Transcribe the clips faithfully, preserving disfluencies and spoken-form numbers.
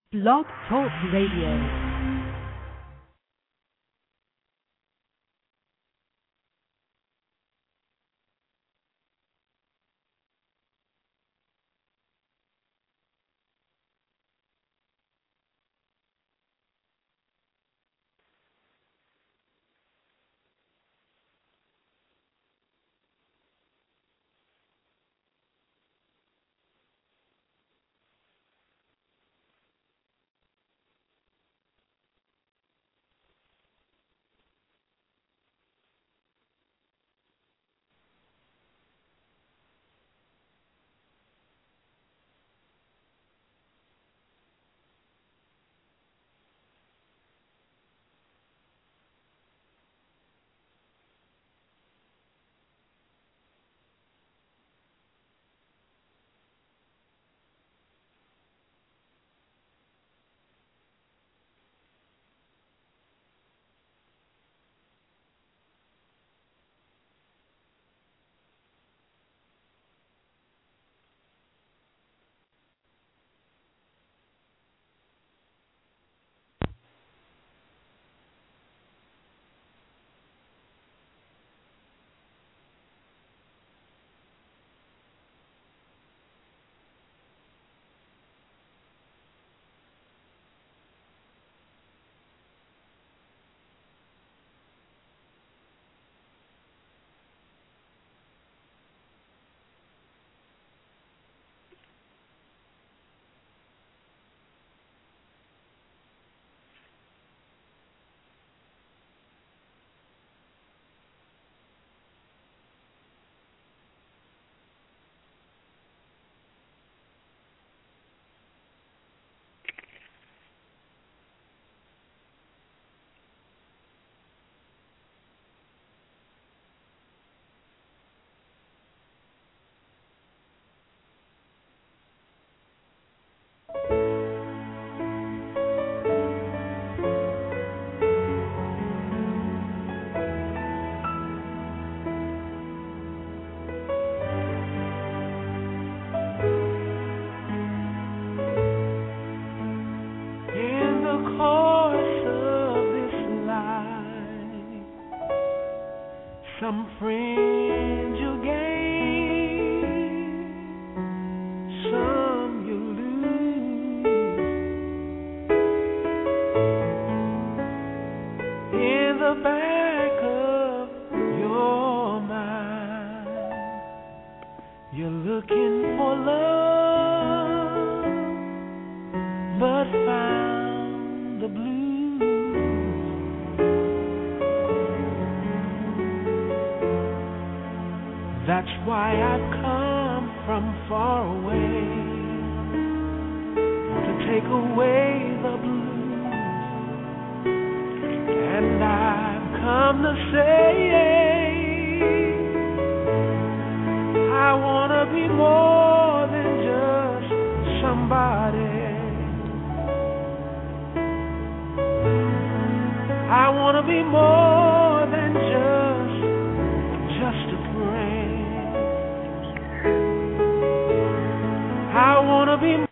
Blog Talk Radio. Some friends you gain, some you lose. In the back of your mind, you're looking for love, but found the blues. That's why I've come from far away to take away the blues. And I've come to say I want to be more than just somebody. I want to be more than just, just a friend. I want to be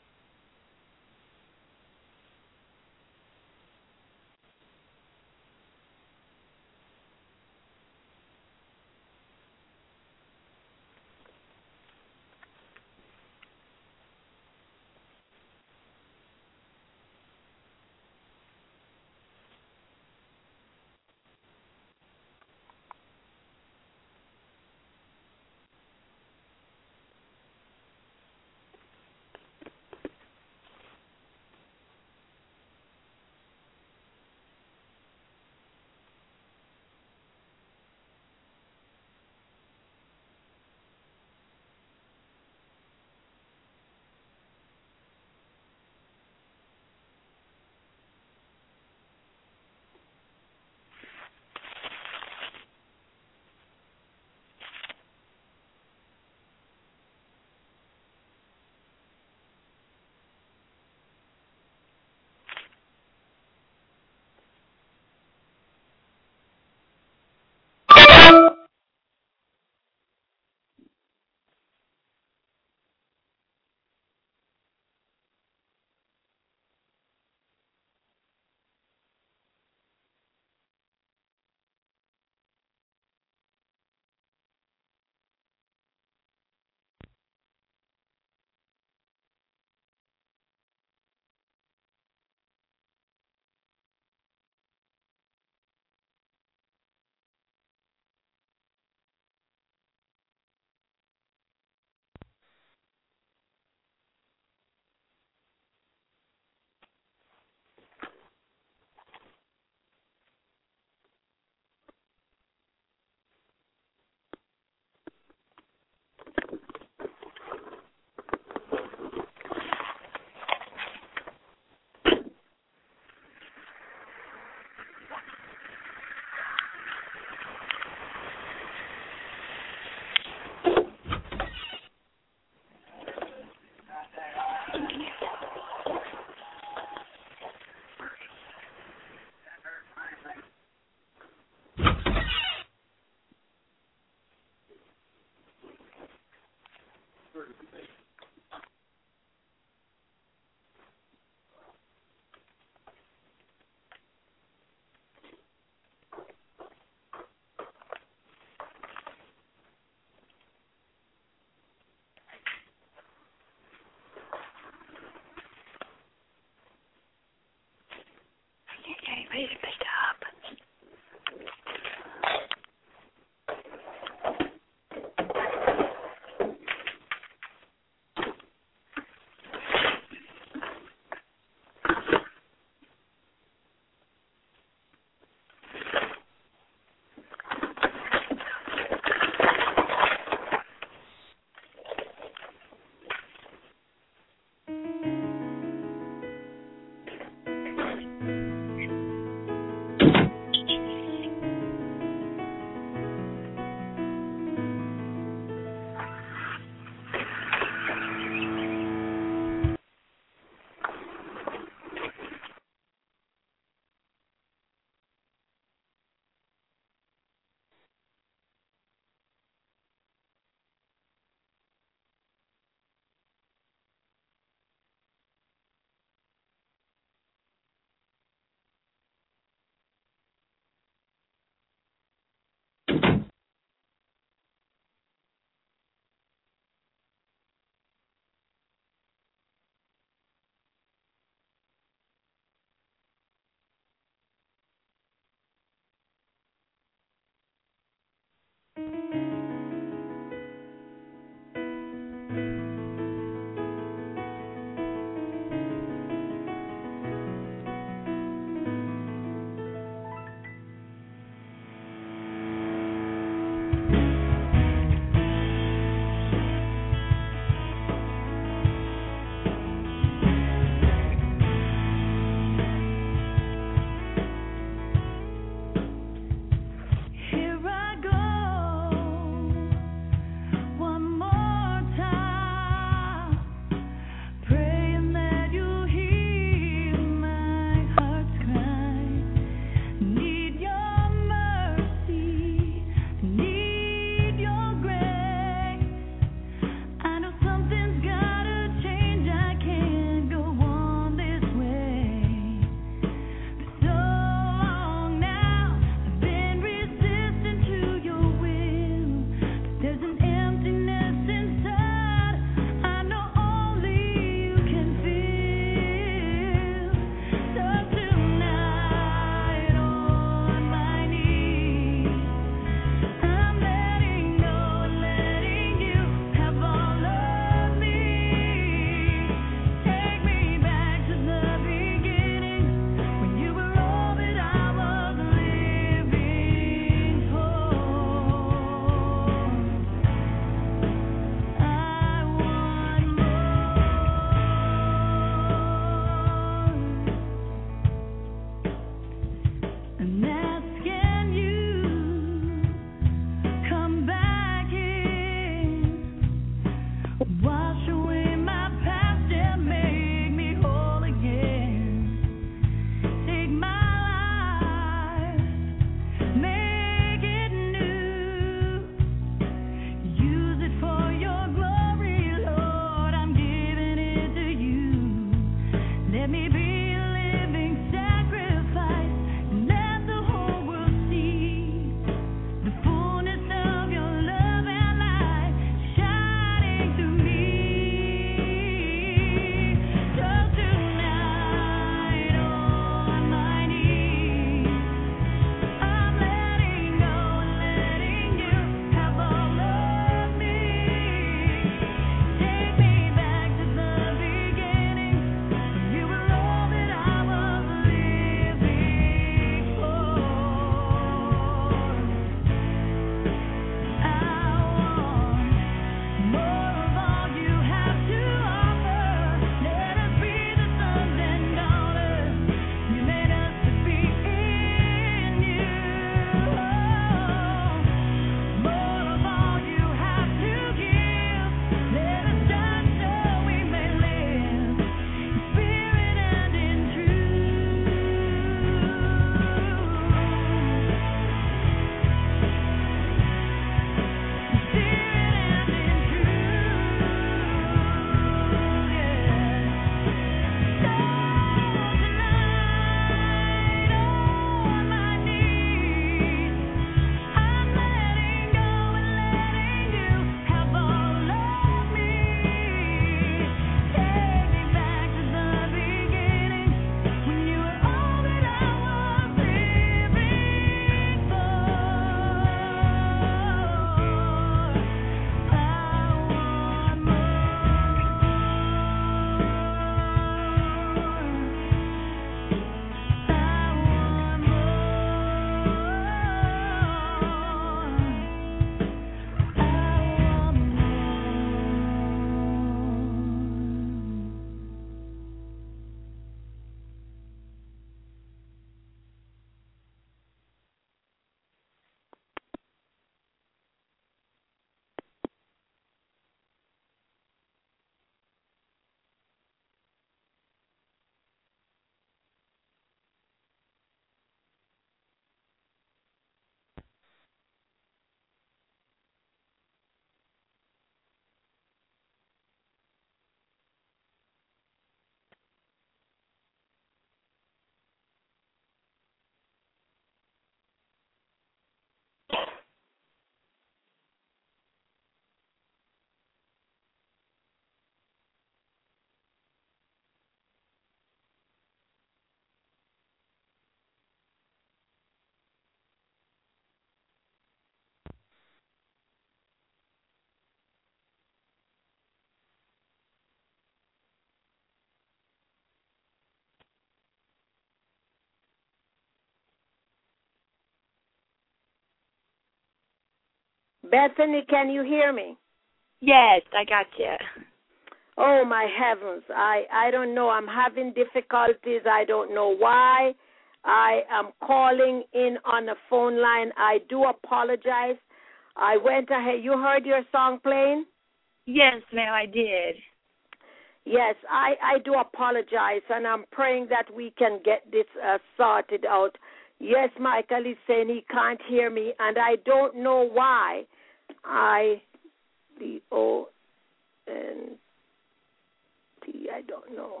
Bethany, can you hear me? Yes, I got you. Oh, my heavens. I, I don't know. I'm having difficulties. I don't know why. I am calling in on a phone line. I do apologize. I went ahead. You heard your song playing? Yes, ma'am, I did. Yes, I, I do apologize, and I'm praying that we can get this uh, sorted out. Yes, Michael is saying he can't hear me, and I don't know why. I, D O N T, I don't know.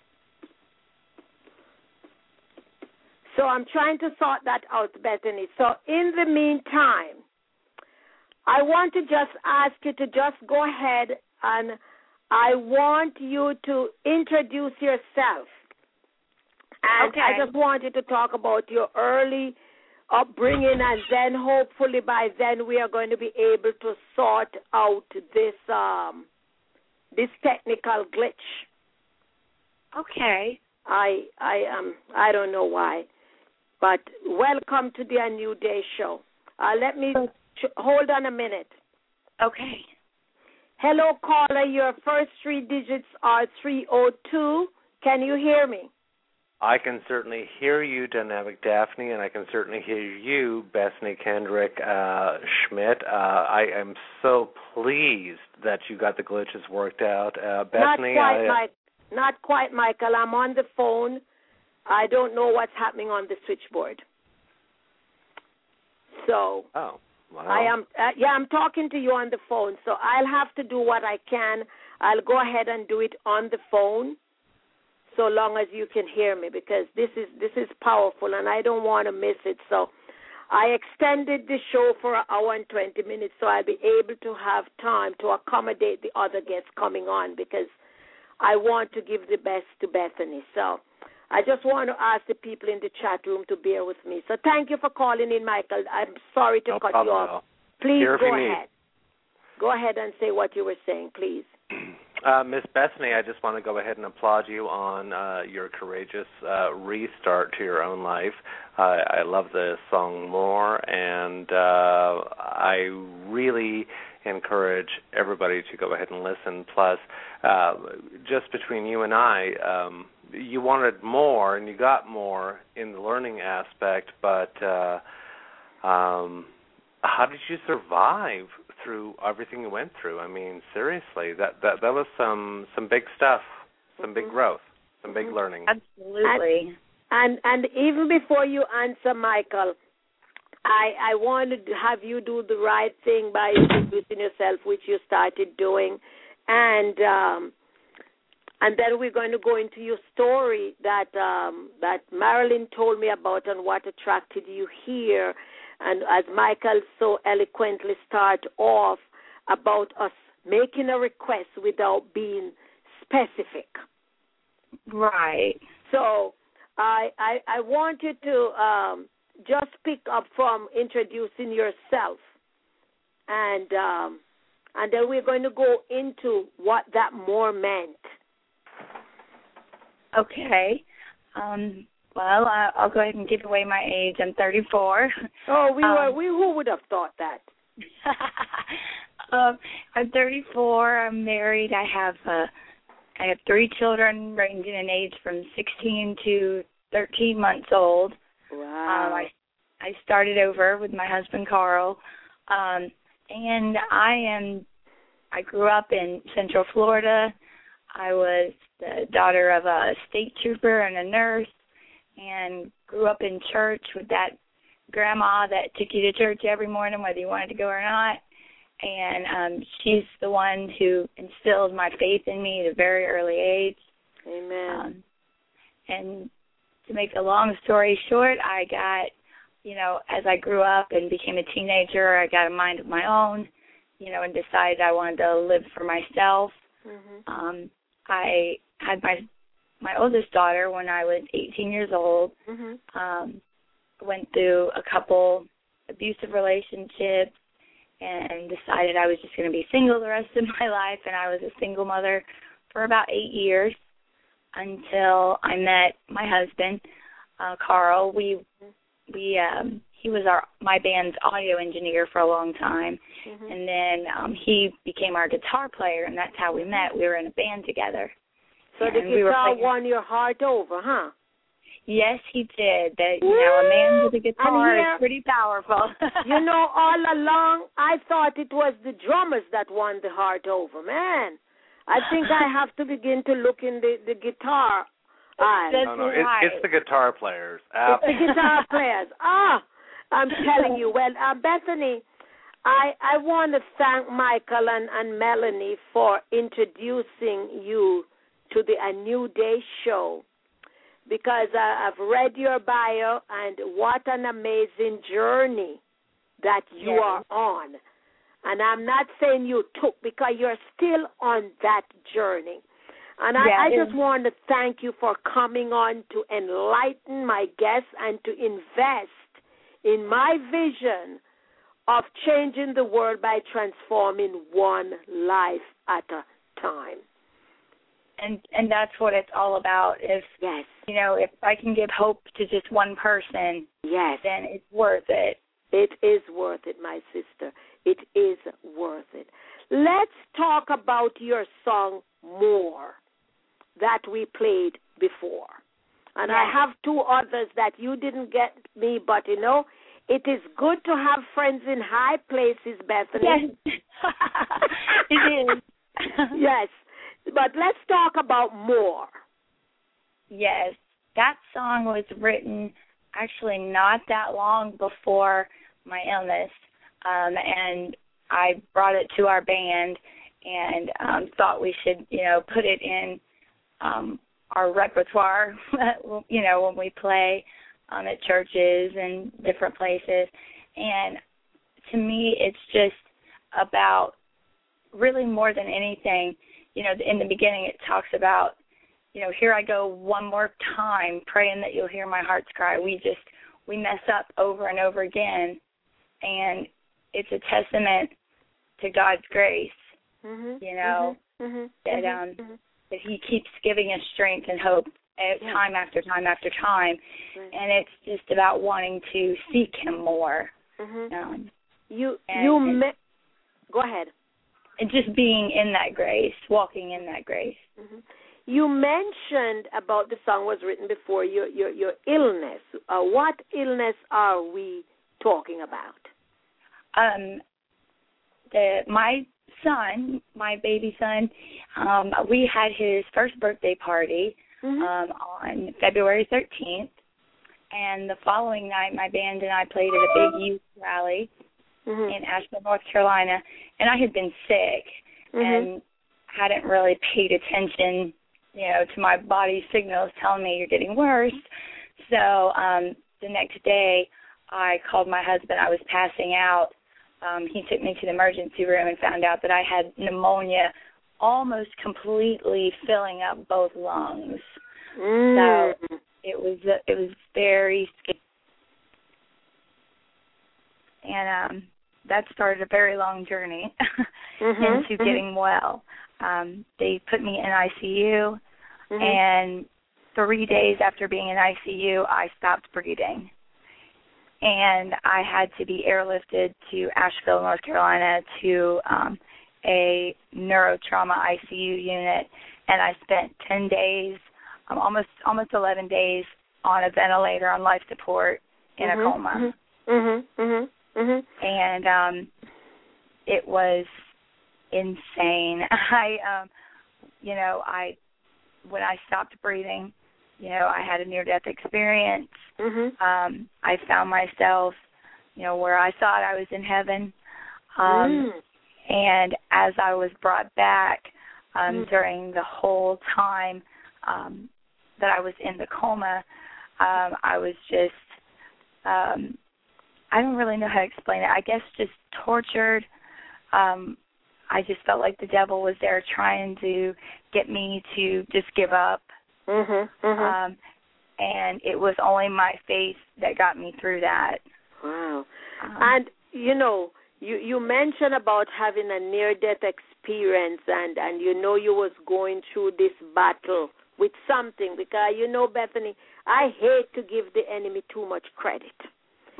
So I'm trying to sort that out, Bethany. So in the meantime, I want to just ask you to just go ahead, and I want you to introduce yourself. And okay. I just want you to talk about your early upbringing, and then hopefully by then we are going to be able to sort out this um, this technical glitch. Okay. I I um I don't know why, but welcome to the A New Day show. Uh, let me ch- hold on a minute. Okay. Hello, caller. Your first three digits are three oh two. Can you hear me? I can certainly hear you, Dynamic Daphne, and I can certainly hear you, Bethany Kendrick uh, Schmidt. Uh, I am so pleased that you got the glitches worked out. Uh, Bethany, not quite, I, Mike. Not quite, Michael. I'm on the phone. I don't know what's happening on the switchboard. So. Oh. Wow. I am, uh, yeah, I'm talking to you on the phone, so I'll have to do what I can. I'll go ahead and do it on the phone, so long as you can hear me, because this is this is powerful, and I don't want to miss it. So I extended the show for an hour and twenty minutes, so I'll be able to have time to accommodate the other guests coming on, because I want to give the best to Bethany. So I just want to ask the people in the chat room to bear with me. So thank you for calling in, Michael. I'm sorry to no cut problem you off. Please Here go ahead. Go ahead and say what you were saying, please. Uh, Miss Bethany, I just want to go ahead and applaud you on uh, your courageous uh, restart to your own life. Uh, I love the song more, and uh, I really encourage everybody to go ahead and listen. Plus, uh, just between you and I, um, you wanted more, and you got more in the learning aspect, but uh, um, how did you survive through everything you went through? I mean, seriously, that that, that was some, some big stuff, some big growth, some big learning. Absolutely. And, and and even before you answer, Michael, I I wanted to have you do the right thing by introducing yourself, which you started doing, and um, and then we're going to go into your story that um, that Marilyn told me about and what attracted you here. And as Michael so eloquently started off about us making a request without being specific. Right. So I I, I want you to um, just pick up from introducing yourself, and um, and then we're going to go into what that more meant. Okay. Um, well, I, I'll go ahead and give away my age. I'm thirty-four. Oh, we um, were we who would have thought that? um, I'm thirty-four. I'm married. I have uh, I have three children ranging in age from sixteen to thirteen months old. Wow. Um, I I started over with my husband Carl, um, and I am. I grew up in Central Florida. I was the daughter of a state trooper and a nurse, and grew up in church with that grandma that took you to church every morning, whether you wanted to go or not. And um, she's the one who instilled my faith in me at a very early age. Amen. Um, and to make a long story short, I got, you know, as I grew up and became a teenager, I got a mind of my own, you know, and decided I wanted to live for myself. Mm-hmm. Um, I had my my oldest daughter when I was eighteen years old. Mm-hmm. Um, went through a couple abusive relationships and decided I was just going to be single the rest of my life, and I was a single mother for about eight years until I met my husband, uh, Carl. We we um, he was our my band's audio engineer for a long time, mm-hmm. and then um, he became our guitar player, and that's how we met. We were in a band together. So and the guitar we won your heart over, huh? Yes, he did. That you know, a man with a guitar here, is pretty powerful. You know, all along I thought it was the drummers that won the heart over. Man, I think I have to begin to look in the the guitar. That's no, no, right. it's, it's the guitar players. It's the guitar players. Ah, I'm telling you. Well, uh, Bethany, I I want to thank Michael and, and Melanie for introducing you to the A New Day show, because uh, I've read your bio, and what an amazing journey that you yes. are on. And I'm not saying you took, because you're still on that journey. And I, yeah, I just want to thank you for coming on to enlighten my guests and to invest in my vision of changing the world by transforming one life at a time. And and that's what it's all about. If yes, you know, if I can give hope to just one person, yes, then it's worth it. It is worth it, my sister. It is worth it. Let's talk about your song More that we played before. And yes. I have two others that you didn't get me, but you know, it is good to have friends in high places, Bethany. Yes. It is. Yes. But let's talk about More. Yes. That song was written actually not that long before my illness, um, and I brought it to our band and um, thought we should, you know, put it in um, our repertoire, you know, when we play um, at churches and different places. And to me, it's just about really more than anything, you know, in the beginning it talks about, you know, here I go one more time praying that you'll hear my heart's cry. We just, we mess up over and over again. And it's a testament to God's grace, mm-hmm, you know, mm-hmm, that mm-hmm, um mm-hmm. that He keeps giving us strength and hope at yeah. time after time after time. Right. And it's just about wanting to seek Him more. Mm-hmm. Um, you and, you and, me- go ahead. And just being in that grace, walking in that grace. Mm-hmm. You mentioned about the song was written before your your your illness. Uh, what illness are we talking about? Um, the my son, my baby son, um, we had his first birthday party mm-hmm. um, on February thirteenth, and the following night, my band and I played at a big youth rally mm-hmm. in Asheville, North Carolina, and I had been sick mm-hmm. and hadn't really paid attention, you know, to my body's signals telling me you're getting worse. So um, the next day, I called my husband. I was passing out. Um, he took me to the emergency room and found out that I had pneumonia almost completely filling up both lungs. Mm. So it was it was very scary. And um, that started a very long journey mm-hmm. into mm-hmm. getting well. Um, they put me in I C U, mm-hmm. and three days after being in I C U, I stopped breathing. And I had to be airlifted to Asheville, North Carolina, to um, a neurotrauma I C U unit, and I spent ten days, um, almost almost eleven days, on a ventilator on life support in mm-hmm, a coma. Mm-hmm, mm-hmm, mm-hmm. And um, it was insane. I, um, you know, I when I stopped breathing, you know, I had a near-death experience. Mm-hmm. Um, I found myself, you know, where I thought I was in heaven. Um, mm. And as I was brought back um, mm. during the whole time um, that I was in the coma, um, I was just, um, I don't really know how to explain it. I guess just tortured. Um, I just felt like the devil was there trying to get me to just give up. Mm-hmm, mm-hmm. Um, and it was only my faith that got me through that. Wow. Um, and, you know, you, you mentioned about having a near-death experience, and, and you know you was going through this battle with something, because, you know, Bethany, I hate to give the enemy too much credit.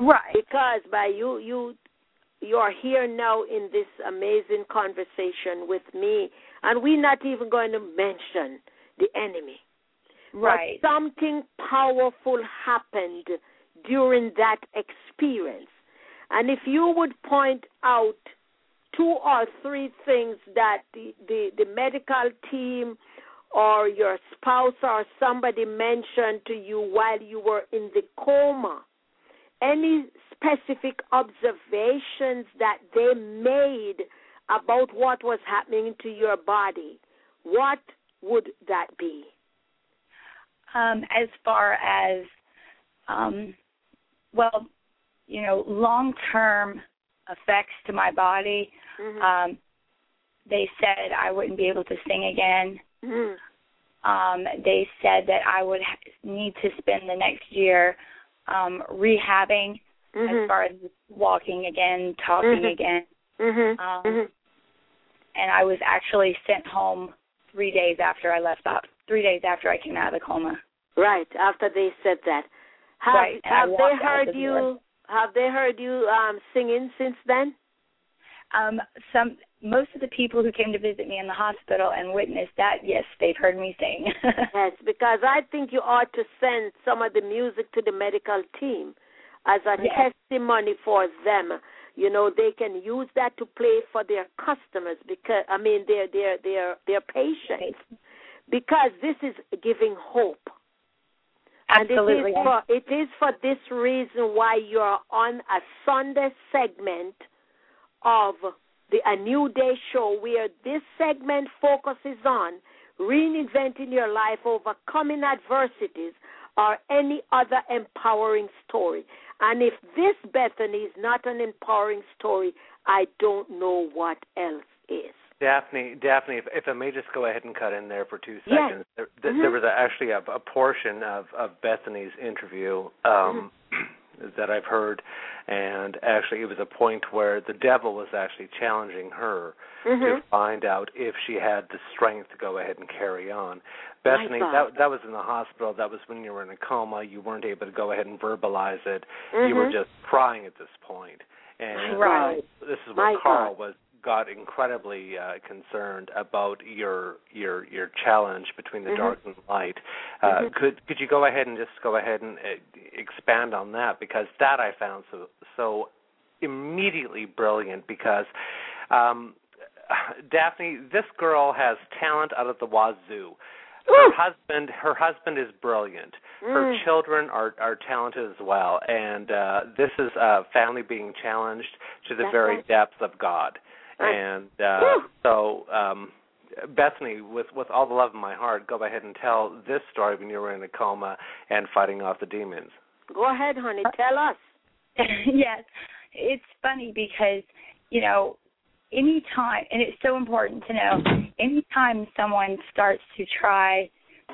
Right. Because by you, you, you are here now in this amazing conversation with me, and we're not even going to mention the enemy. Right. But something powerful happened during that experience. And if you would point out two or three things that the, the, the medical team or your spouse or somebody mentioned to you while you were in the coma, any specific observations that they made about what was happening to your body, what would that be? Um, as far as, um, well, you know, long-term effects to my body, mm-hmm. um, they said I wouldn't be able to sing again. Mm-hmm. Um, they said that I would ha- need to spend the next year um, rehabbing mm-hmm. as far as walking again, talking mm-hmm. again. Mm-hmm. Um, mm-hmm. And I was actually sent home three days after I left up, three days after I came out of the coma. Right, after they said that. Have, right. have they heard the you door. have they heard you um, singing since then? Um, some most of the people who came to visit me in the hospital and witnessed that, yes, they've heard me sing. Yes, because I think you ought to send some of the music to the medical team as a yes. testimony for them. You know, they can use that to play for their customers because I mean their their their their patients. Because this is giving hope. Absolutely. And it is, for, it is for this reason why you're on a Sunday segment of the A New Day show, where this segment focuses on reinventing your life, overcoming adversities, or any other empowering story. And if this, Bethany, is not an empowering story, I don't know what else is. Daphne, Daphne, if, if I may just go ahead and cut in there for two Yes. seconds. There, th- mm-hmm. there was a, actually a, a portion of, of Bethany's interview um, mm-hmm. that I've heard, and actually it was a point where the devil was actually challenging her mm-hmm. to find out if she had the strength to go ahead and carry on. Bethany, that, that was in the hospital. That was when you were in a coma. You weren't able to go ahead and verbalize it. Mm-hmm. You were just crying at this point. And right. this is My what Carl God. was got incredibly uh, concerned about your your your challenge between the mm-hmm. dark and light. Uh, mm-hmm. Could could you go ahead and just go ahead and uh, expand on that, because that I found so so immediately brilliant. Because um, Daphne, this girl has talent out of the wazoo. Her Ooh. husband, her husband is brilliant. Mm. Her children are, are talented as well, and uh, this is a family being challenged to the That's very right. depths of God. Right. And uh, so, um, Bethany, with, with all the love in my heart, go ahead and tell this story when you were in a coma and fighting off the demons. Go ahead, honey. Tell us. Yes. It's funny because, you know, any time, and it's so important to know, anytime someone starts to try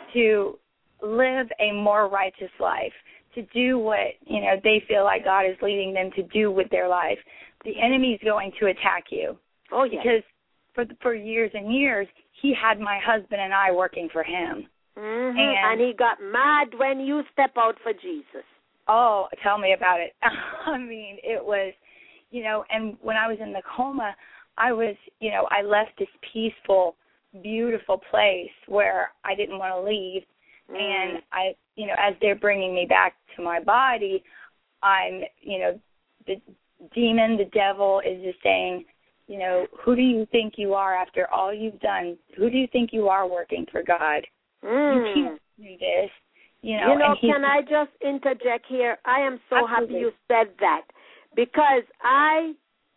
to live a more righteous life, to do what, you know, they feel like God is leading them to do with their life, the enemy is going to attack you. Oh, yes. Because for for years and years, he had my husband and I working for him. Mm-hmm. And, and he got mad when you step out for Jesus. Oh, tell me about it. I mean, it was, you know, and when I was in the coma, I was, you know, I left this peaceful, beautiful place where I didn't want to leave. Mm. And I, you know, as they're bringing me back to my body, I'm, you know, the demon, the devil is just saying, you know, who do you think you are after all you've done? Who do you think you are working for God? Mm. You can't do this. You know, you know and he, can I just interject here? I am so absolutely. happy you said that, because I,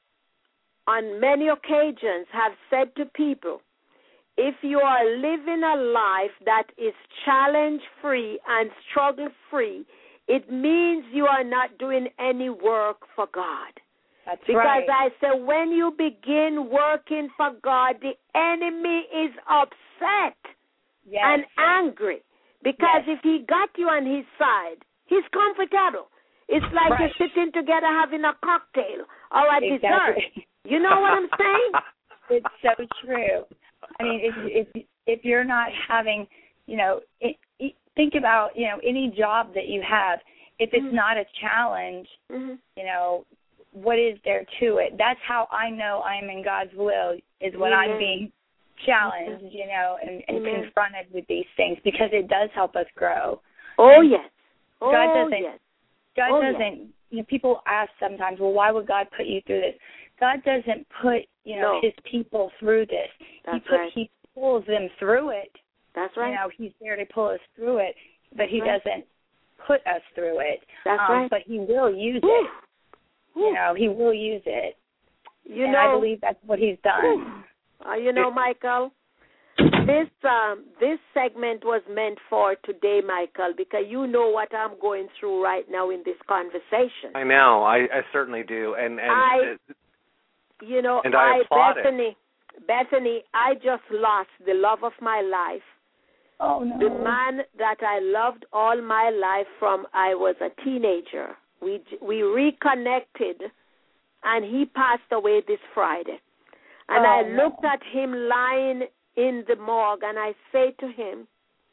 on many occasions, have said to people, if you are living a life that is challenge-free and struggle-free, it means you are not doing any work for God. That's because right. I said, when you begin working for God, the enemy is upset yes. and angry. Because yes. if he got you on his side, he's comfortable. It's like right. you're sitting together having a cocktail or a exactly. dessert. You know what I'm saying? It's so true. I mean, if if if you're not having, you know, it, it, think about, you know, any job that you have. if it's mm-hmm. not a challenge, mm-hmm. you know, what is there to it? That's how I know I'm in God's will, is when Amen. I'm being challenged, you know, and, and Amen. confronted with these things, because it does help us grow. Oh, and yes. Oh, God doesn't, yes. God oh, doesn't, yes. you know, people ask sometimes, well, why would God put you through this? God doesn't put, you know, no. his people through this. That's he put, right. He pulls them through it. That's right. You know, he's there to pull us through it, but That's he right. doesn't put us through it. That's um, right. But he will use Woo. it. Woo. You know, he will use it. You and know, I believe that's what he's done. Uh, you know, Michael, this um, this segment was meant for today, Michael, because you know what I'm going through right now in this conversation. I know. I, I certainly do. And, and I, uh, you know, and I, I applaud Bethany, it. Bethany, I just lost the love of my life. Oh, no. The man that I loved all my life from I was a teenager. We we reconnected, and he passed away this Friday. And oh, I no. looked at him lying in the morgue, and I said to him,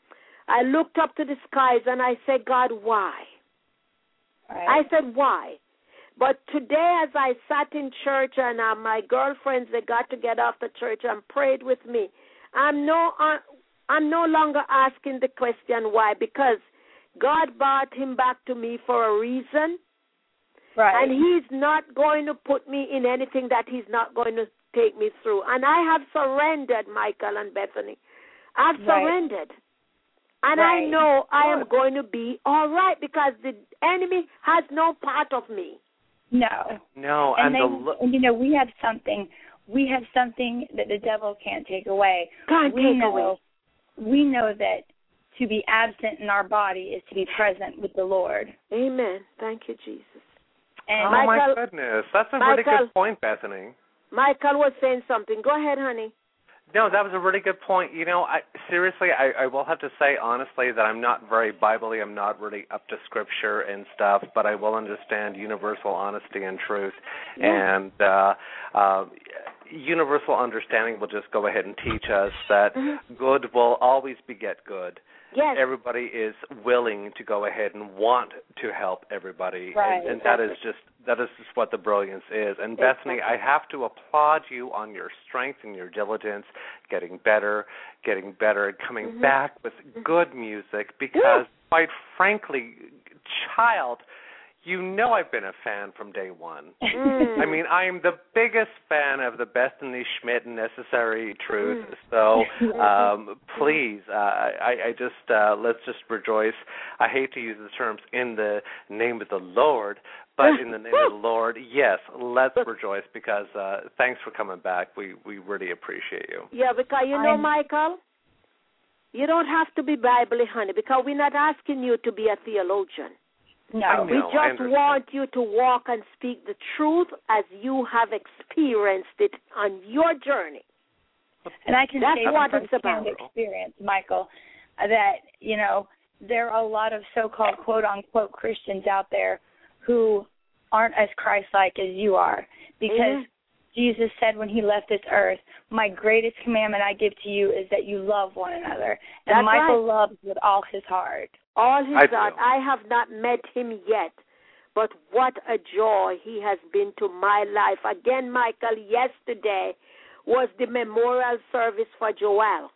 I looked up to the skies, and I said, God, why? Right. I said, why? But today, as I sat in church, and uh, my girlfriends, they got to get off the church and prayed with me, I'm no, uh, I'm no longer asking the question why, because God brought him back to me for a reason. Right. And he's not going to put me in anything that he's not going to take me through. And I have surrendered, Michael and Bethany. I've Right. surrendered. And Right. I know I am going to be all right, because the enemy has no part of me. No. No, And, and, they, the lo- and you know, we have something, we have something that the devil can't take away. Can't we take know, away. We know that to be absent in our body is to be present with the Lord. Amen. Thank you, Jesus. And oh, Michael- my goodness. That's a really Michael- good point, Bethany. Michael was saying something. Go ahead, honey. No, that was a really good point. You know, I seriously, I, I will have to say honestly that I'm not very Bible-y. I'm not really up to Scripture and stuff, but I will understand universal honesty and truth. Yeah. And uh, uh, universal understanding will just go ahead and teach us that Mm-hmm. good will always beget good. Yes. Everybody is willing to go ahead and want to help everybody, Right. and, and that is just that is just what the brilliance is. And Exactly. Bethany, I have to applaud you on your strength and your diligence, getting better, getting better, and coming Mm-hmm. back with good music. Because, quite frankly, child, you know I've been a fan from day one. Mm. I mean, I am the biggest fan of the Bethany Schmidt Necessary Truth. Mm. So um, please, uh, I, I just uh, let's just rejoice. I hate to use the terms in the name of the Lord, but in the name of the Lord, yes, let's rejoice, because uh, thanks for coming back. We we really appreciate you. Yeah, because you know, I'm- Michael, you don't have to be Bible, honey, because we're not asking you to be a theologian. no. I We know, I just understand. want you to walk and speak the truth as you have experienced it on your journey. And I can That's say what from it's about. firsthand experience, Michael, that, you know, there are a lot of so-called quote-unquote Christians out there who aren't as Christ-like as you are, because Mhm. Jesus said when he left this earth, my greatest commandment I give to you is that you love one another. And That's Michael right. loves with all his heart. All his I heart. do. I have not met him yet, but what a joy he has been to my life. Again, Michael, yesterday was the memorial service for Joel.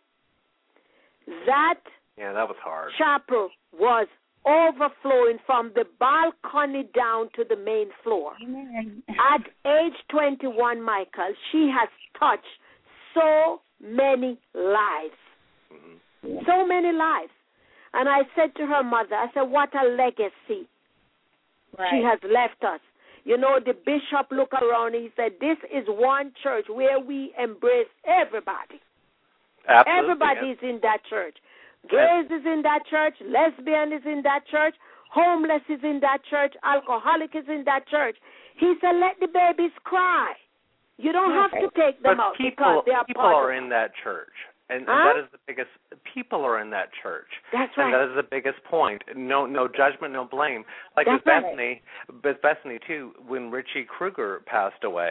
That Yeah, that was hard. chapel was overflowing from the balcony down to the main floor. Amen. At age twenty-one, Michael, she has touched so many lives. Mm-hmm. So many lives. And I said to her mother, I said, what a legacy Right. she has left us. You know, the bishop looked around and he said, this is one church where we embrace everybody. Absolutely. Everybody is in that church. Gays is in that church. Lesbian is in that church. Homeless is in that church. Alcoholic is in that church. He said, let the babies cry. You don't have to take them but out people, because they are people part are of in that church. And, Huh? and that is the biggest. People are in that church. That's And right. that is the biggest point. No, no judgment, no blame. Like That's with right. Bethany, with Bethany too. When Richie Kruger passed away,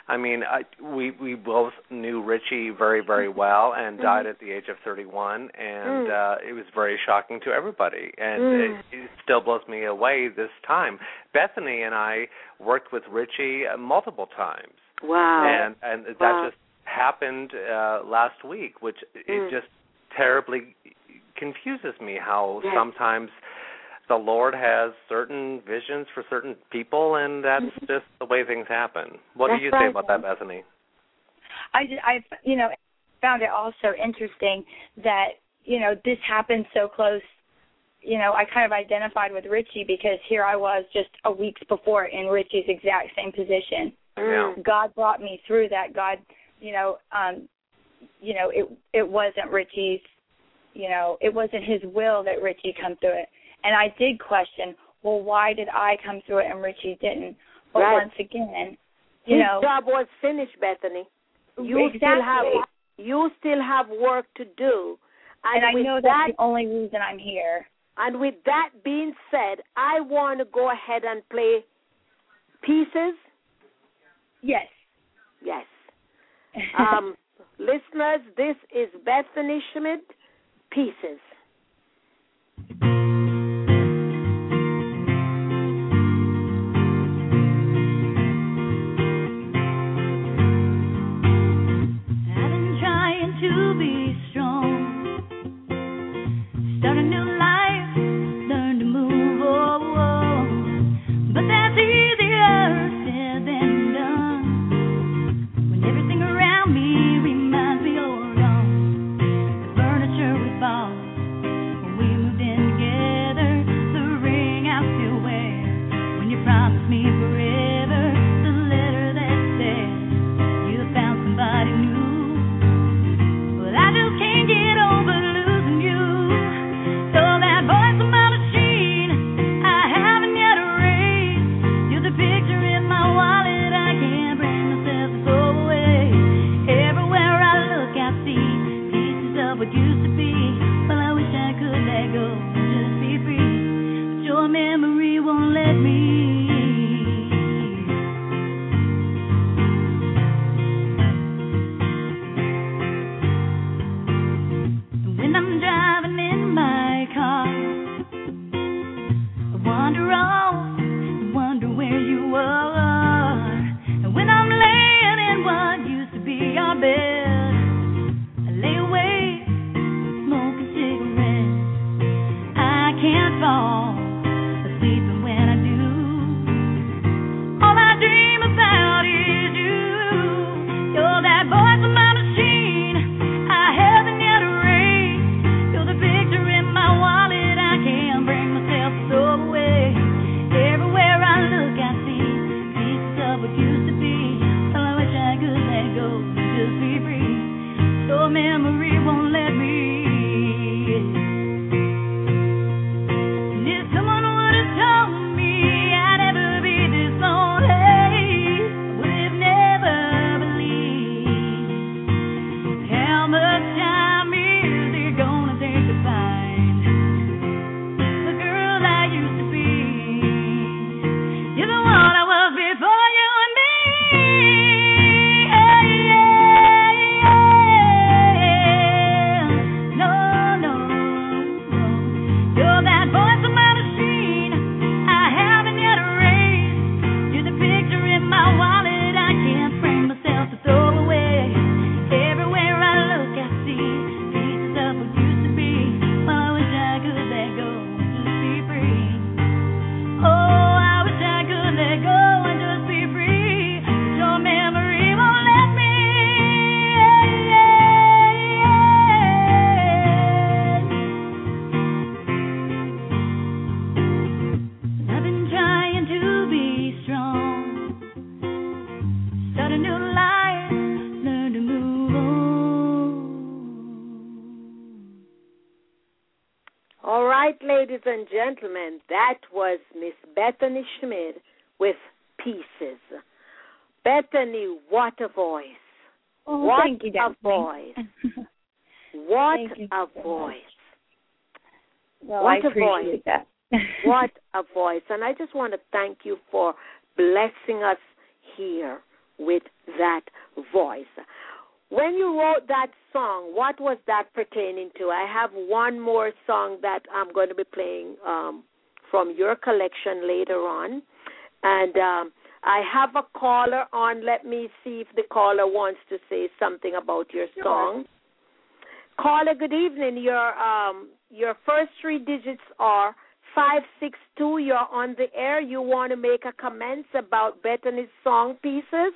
I mean, I, we we both knew Richie very, very well and mm-hmm. died at the age of thirty-one, and mm. uh, it was very shocking to everybody, and mm. it, it still blows me away this time. Bethany and I worked with Richie uh, multiple times. Wow. And, and that wow. just happened uh, last week, which mm. it just terribly confuses me how yes. sometimes the Lord has certain visions for certain people, and that's mm-hmm. just the way things happen. What that's do you right. say about that, Bethany? I, I, you know, found it also interesting that, you know, this happened so close. You know, I kind of identified with Richie because here I was just a week before in Richie's exact same position. Mm. God brought me through that. God, you know, um, you know, it it wasn't Richie's, you know, it wasn't his will that Richie come through it. And I did question, well, why did I come through it and Richie didn't? But right. once again, you his know, job was finished, Bethany. You exactly. still have you still have work to do. And, and I know that, that's the only reason I'm here. And with that being said, I want to go ahead and play Pieces. Yes. Yes. Um, listeners, this is Bethany Schmidt, Pieces. I've been trying to be strong, start a new life, learn to move, oh, oh. But that's easier said than done, when everything around me reminds me all gone. The furniture we bought when we moved in together, the ring I still wear when you promised me forever, the letter that said you found somebody new. But I just can't get over losing you. You're that voice on my machine I haven't yet erased. You're the picture in my wallet I can't bring myself to throw away. Everywhere I look I see pieces of what used to be. Well, I wish I could let go and just be free, but your memory won't let me. When I'm driving in my car, I wander off and wonder where you are. And when I'm laying in what used to be our bed, I lay awake, smoking cigarettes. I can't fall asleep, and when I do, all I dream about is you. You're that voice on my machine I haven't yet erased. You're the picture in my wallet I can't bring myself to throw away. Everywhere I look I see pieces of what used to be. Well, I wish I could let go and just be free. Your memory won't let me. And if someone would have told me I'd ever be this lonely, I would have never believed how much time is it gonna take to find the girl I used to be. You're the one I was before you and me. Yeah, yeah, yeah. No, no, no. You're that voice on my machine I haven't yet erased. You're the picture in my wallet I can't bring myself to throw away. Everywhere I look I see pieces of what used to be. Well, I wish I could let go and just be free. Oh, I wish I could let go and just be free. But your memory won't let me. Yeah, yeah. I've been trying to be strong, start a new life, learn to move on. All right, ladies and gentlemen, that was Miss Bethany Schmidt with Pieces. Bethany, what a voice. Oh, What thank you, a Daphne. voice. What Thank you a so voice. Well, What I a voice. appreciate that. What a voice. And I just want to thank you for blessing us here with that voice. When you wrote that song, what was that pertaining to? I have one more song that I'm going to be playing um, from your collection later on. And um, I have a caller on. Let me see if the caller wants to say something about your song. Sure. Caller, good evening. Your um, your first three digits are five six two. You're on the air. You want to make a comment about Bethany's song pieces?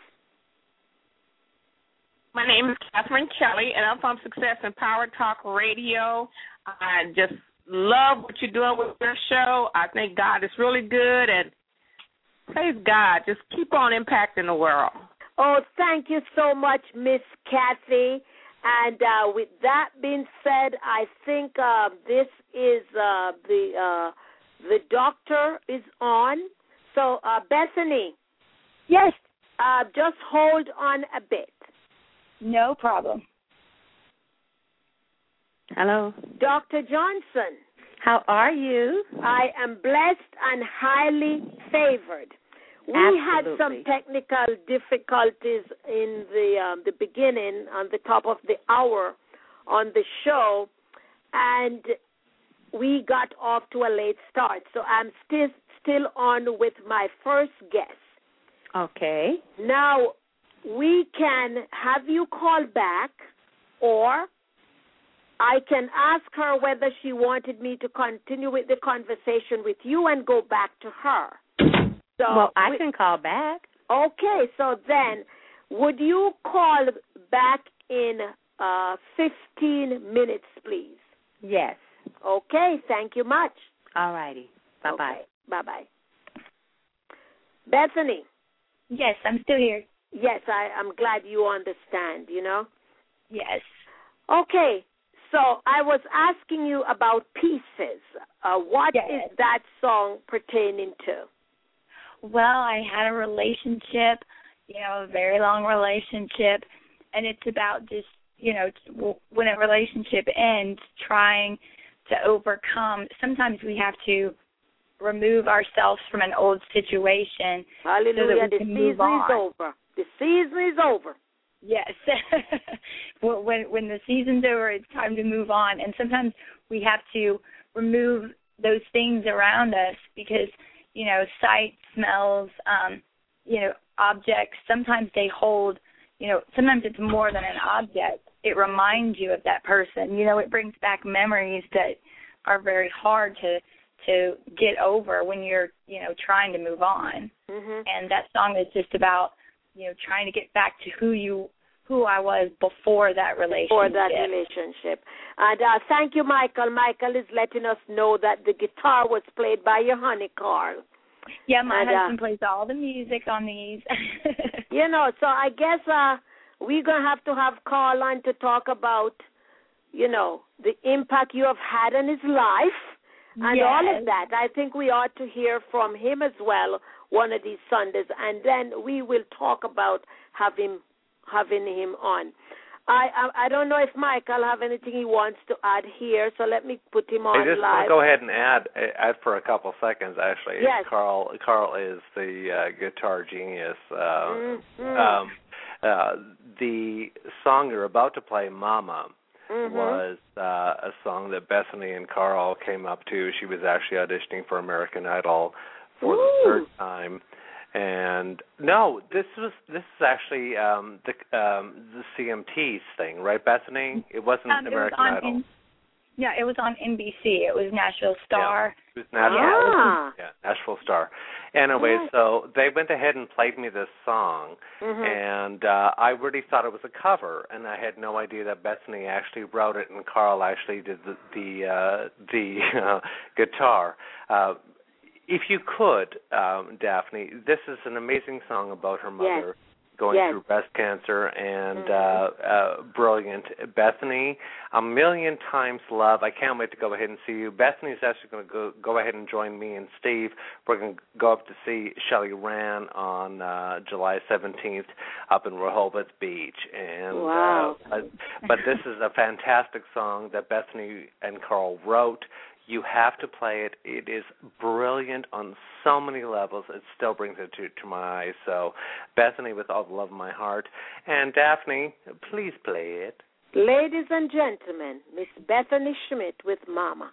My name is Catherine Kelly, and I'm from Success and Power Talk Radio. I just love what you're doing with your show. I think God is really good, and praise God. Just keep on impacting the world. Oh, thank you so much, Miss Kathy. And uh, with that being said, I think uh, this is uh, the uh, the doctor is on. So, uh, Bethany. Yes. Uh, just hold on a bit. No problem. Hello. Doctor Johnson. How are you? I am blessed and highly favored. We Absolutely. had some technical difficulties in the um, the beginning, on the top of the hour on the show, and we got off to a late start. So I'm still still on with my first guest. Okay. Now, we can have you call back, or I can ask her whether she wanted me to continue with the conversation with you and go back to her. So well, I we, can call back. Okay, so then would you call back in uh, fifteen minutes, please? Yes. Okay, thank you much. All righty. Bye-bye. Okay, bye-bye. Bethany. Yes, I'm still here. Yes, I, I'm glad you understand, you know. Yes. Okay, so I was asking you about Pieces. Uh, what yes. is that song pertaining to? Well, I had a relationship, you know, a very long relationship, and it's about just, you know, when a relationship ends, trying to overcome. Sometimes we have to remove ourselves from an old situation. Hallelujah, so that we the can season move on. is over. The season is over. Yes. when when the season's over, it's time to move on. And sometimes we have to remove those things around us because, you know, sight, smells, um, you know, objects, sometimes they hold, you know, sometimes it's more than an object. It reminds you of that person. You know, it brings back memories that are very hard to to get over when you're, you know, trying to move on. Mm-hmm. And that song is just about, you know, trying to get back to who you, who I was before that relationship. Before that relationship. And uh, thank you, Michael. Michael is letting us know that the guitar was played by your honey, Carl. Yeah, my and, husband uh, plays all the music on these. You know, so I guess uh, we're going to have to have Carl on to talk about, you know, the impact you have had on his life and yes. all of that. I think we ought to hear from him as well one of these Sundays, and then we will talk about having having him on. I, I I don't know if Michael have anything he wants to add here, so let me put him on I just live. want to go ahead and add add for a couple seconds. Actually, yes. Carl Carl is the uh, guitar genius. Uh, mm-hmm. um, uh, the song you're about to play, "Mama," mm-hmm. was uh, a song that Bethany and Carl came up to. She was actually auditioning for American Idol for Ooh. the third time. And no, this was this is actually um, the um, the C M T's thing, right, Bethany? It wasn't um, American it was on Idol. N- yeah, it was on N B C. It was Nashville Star. Yeah, it was Nashville, ah. yeah, Nashville Star. Anyway, yeah. so they went ahead and played me this song, mm-hmm. and uh, I really thought it was a cover, and I had no idea that Bethany actually wrote it, and Carl actually did the the uh, the uh, guitar. Uh, If you could, um, Daphne, this is an amazing song about her mother yes. going yes. through breast cancer, and mm-hmm. uh, uh, brilliant. Bethany, a million times love. I can't wait to go ahead and see you. Bethany's actually going to go, go ahead and join me and Steve. We're going to go up to see Shelley Rand on uh, July seventeenth up in Rehoboth Beach. And wow. uh, but, but this is a fantastic song that Bethany and Carl wrote. You have to play it. It is brilliant on so many levels. It still brings it to, to my eyes. So, Bethany, with all the love of my heart. And Daphne, please play it. Ladies and gentlemen, Miss Bethany Schmidt with Mama.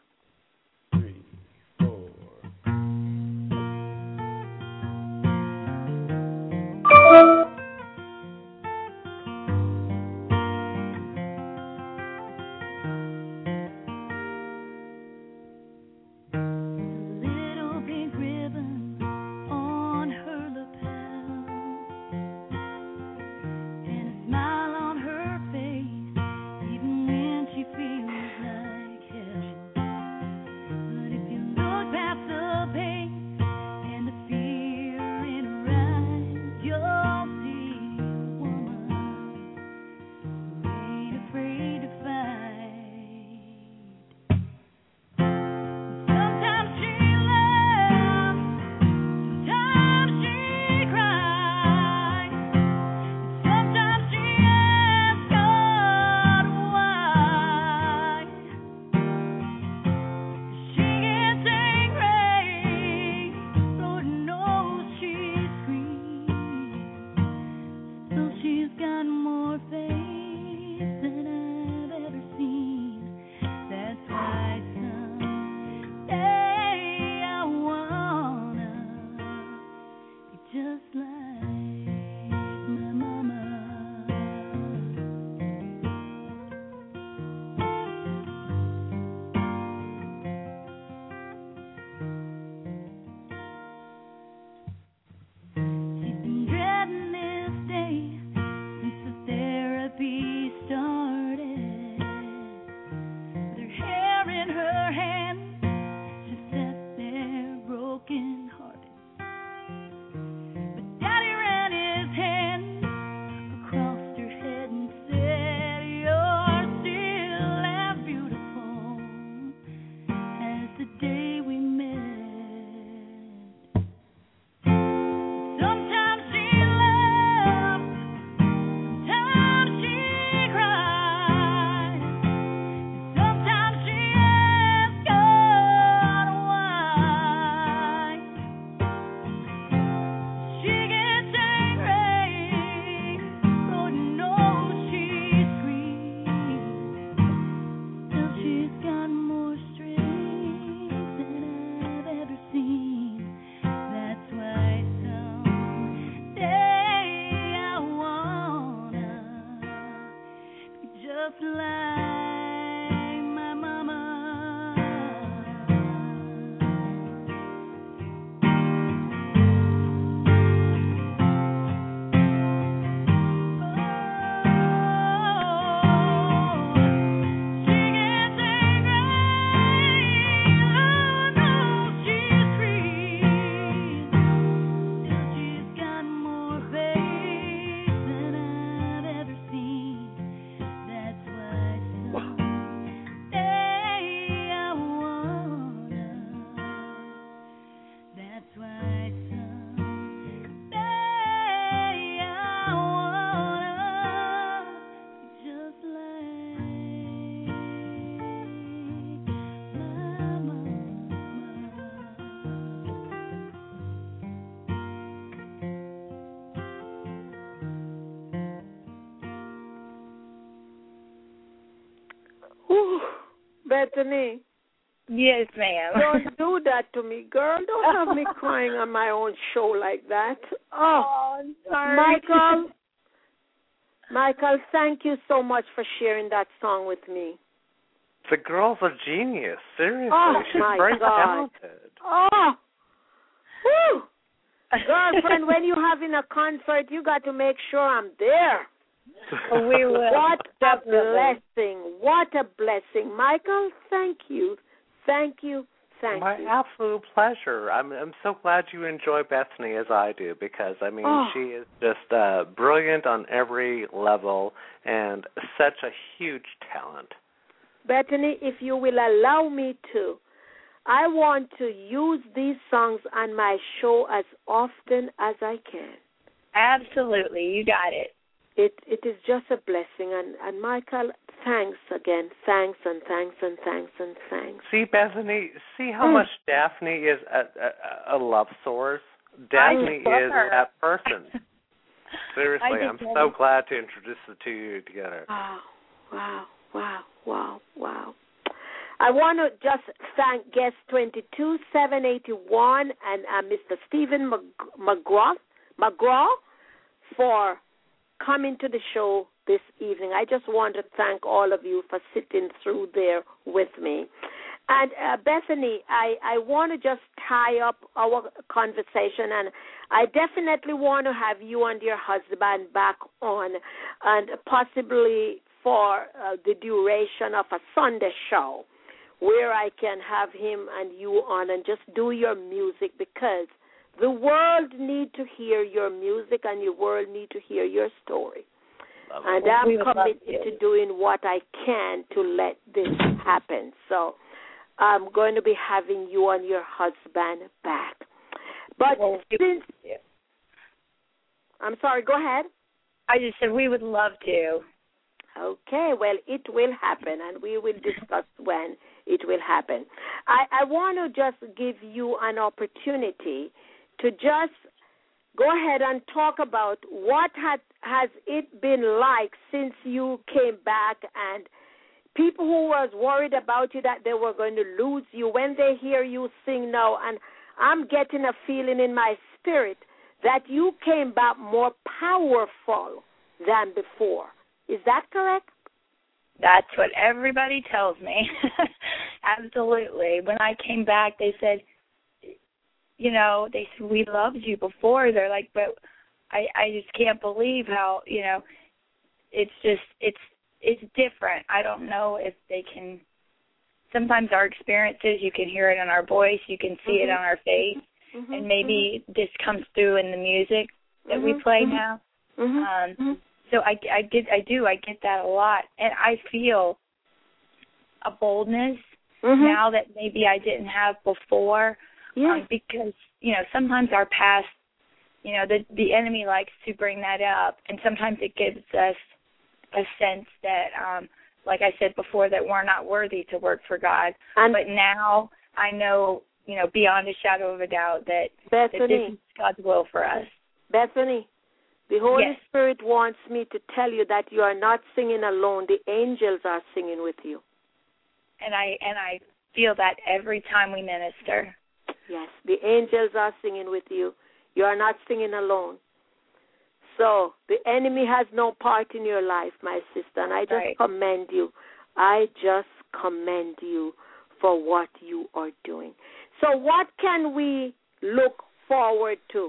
Bethany. Yes, ma'am. Don't do that to me, girl. Don't have me crying on my own show like that. Oh, oh sorry. Michael. Michael, thank you so much for sharing that song with me. The girl's a genius. Seriously, oh, she's my very God. talented. Oh, whew. Girlfriend, when you're having a concert, you got to make sure I'm there. We will. What Definitely. a blessing. What a blessing. Michael, thank you. Thank you. Thank My you. absolute pleasure. I'm I'm so glad you enjoy Bethany as I do, because, I mean, oh. she is just uh, brilliant on every level and such a huge talent. Bethany, if you will allow me to, I want to use these songs on my show as often as I can. Absolutely. You got it. It It is just a blessing. And, and Michael, thanks again. Thanks and thanks and thanks and thanks. See, Bethany, see how Mm. much Daphne is a, a, a love source? Daphne is her. that person. Seriously, I'm too. so glad to introduce the two of you together. Wow, wow, wow, wow, wow. I want to just thank guest twenty-two seven eighty-one and uh, Mister Stephen McGraw, McGraw for coming to the show this evening. I just want to thank all of you for sitting through there with me. And uh, Bethany, I, I want to just tie up our conversation, and I definitely want to have you and your husband back on, and possibly for uh, the duration of a Sunday show, where I can have him and you on and just do your music, because the world need to hear your music and your world need to hear your story. Love and it. I'm We would love committed to. to doing what I can to let this happen. So I'm going to be having you and your husband back. But Well, we- since I'm sorry, go ahead. I just said we would love to. Okay, well, it will happen, and we will discuss when it will happen. I, I want to just give you an opportunity to just go ahead and talk about what had, has it been like since you came back, and people who was worried about you that they were going to lose you when they hear you sing now, and I'm getting a feeling in my spirit that you came back more powerful than before. Is that correct? That's what everybody tells me. Absolutely. When I came back, they said, you know, they said, we loved you before. They're like, but I, I just can't believe how, you know, it's just, it's, it's different. I don't know if they can, sometimes our experiences, you can hear it in our voice, you can see Mm-hmm. it on our face, Mm-hmm. and maybe this comes through in the music that Mm-hmm. we play Mm-hmm. now. Mm-hmm. Um, Mm-hmm. So I, I get I do I get that a lot, and I feel a boldness Mm-hmm. now that maybe I didn't have before, Yes. um, because you know sometimes our past, you know the the enemy likes to bring that up, and sometimes it gives us a sense that, um, like I said before, that we're not worthy to work for God. And But now I know, you know, beyond a shadow of a doubt that, that this Bethany, is God's will for us. Bethany, the Holy Yes. Spirit wants me to tell you that you are not singing alone. The angels are singing with you. And I and I feel that every time we minister. Yes, the angels are singing with you. You are not singing alone. So the enemy has no part in your life, my sister, and I just Right. commend you. I just commend you for what you are doing. So what can we look forward to?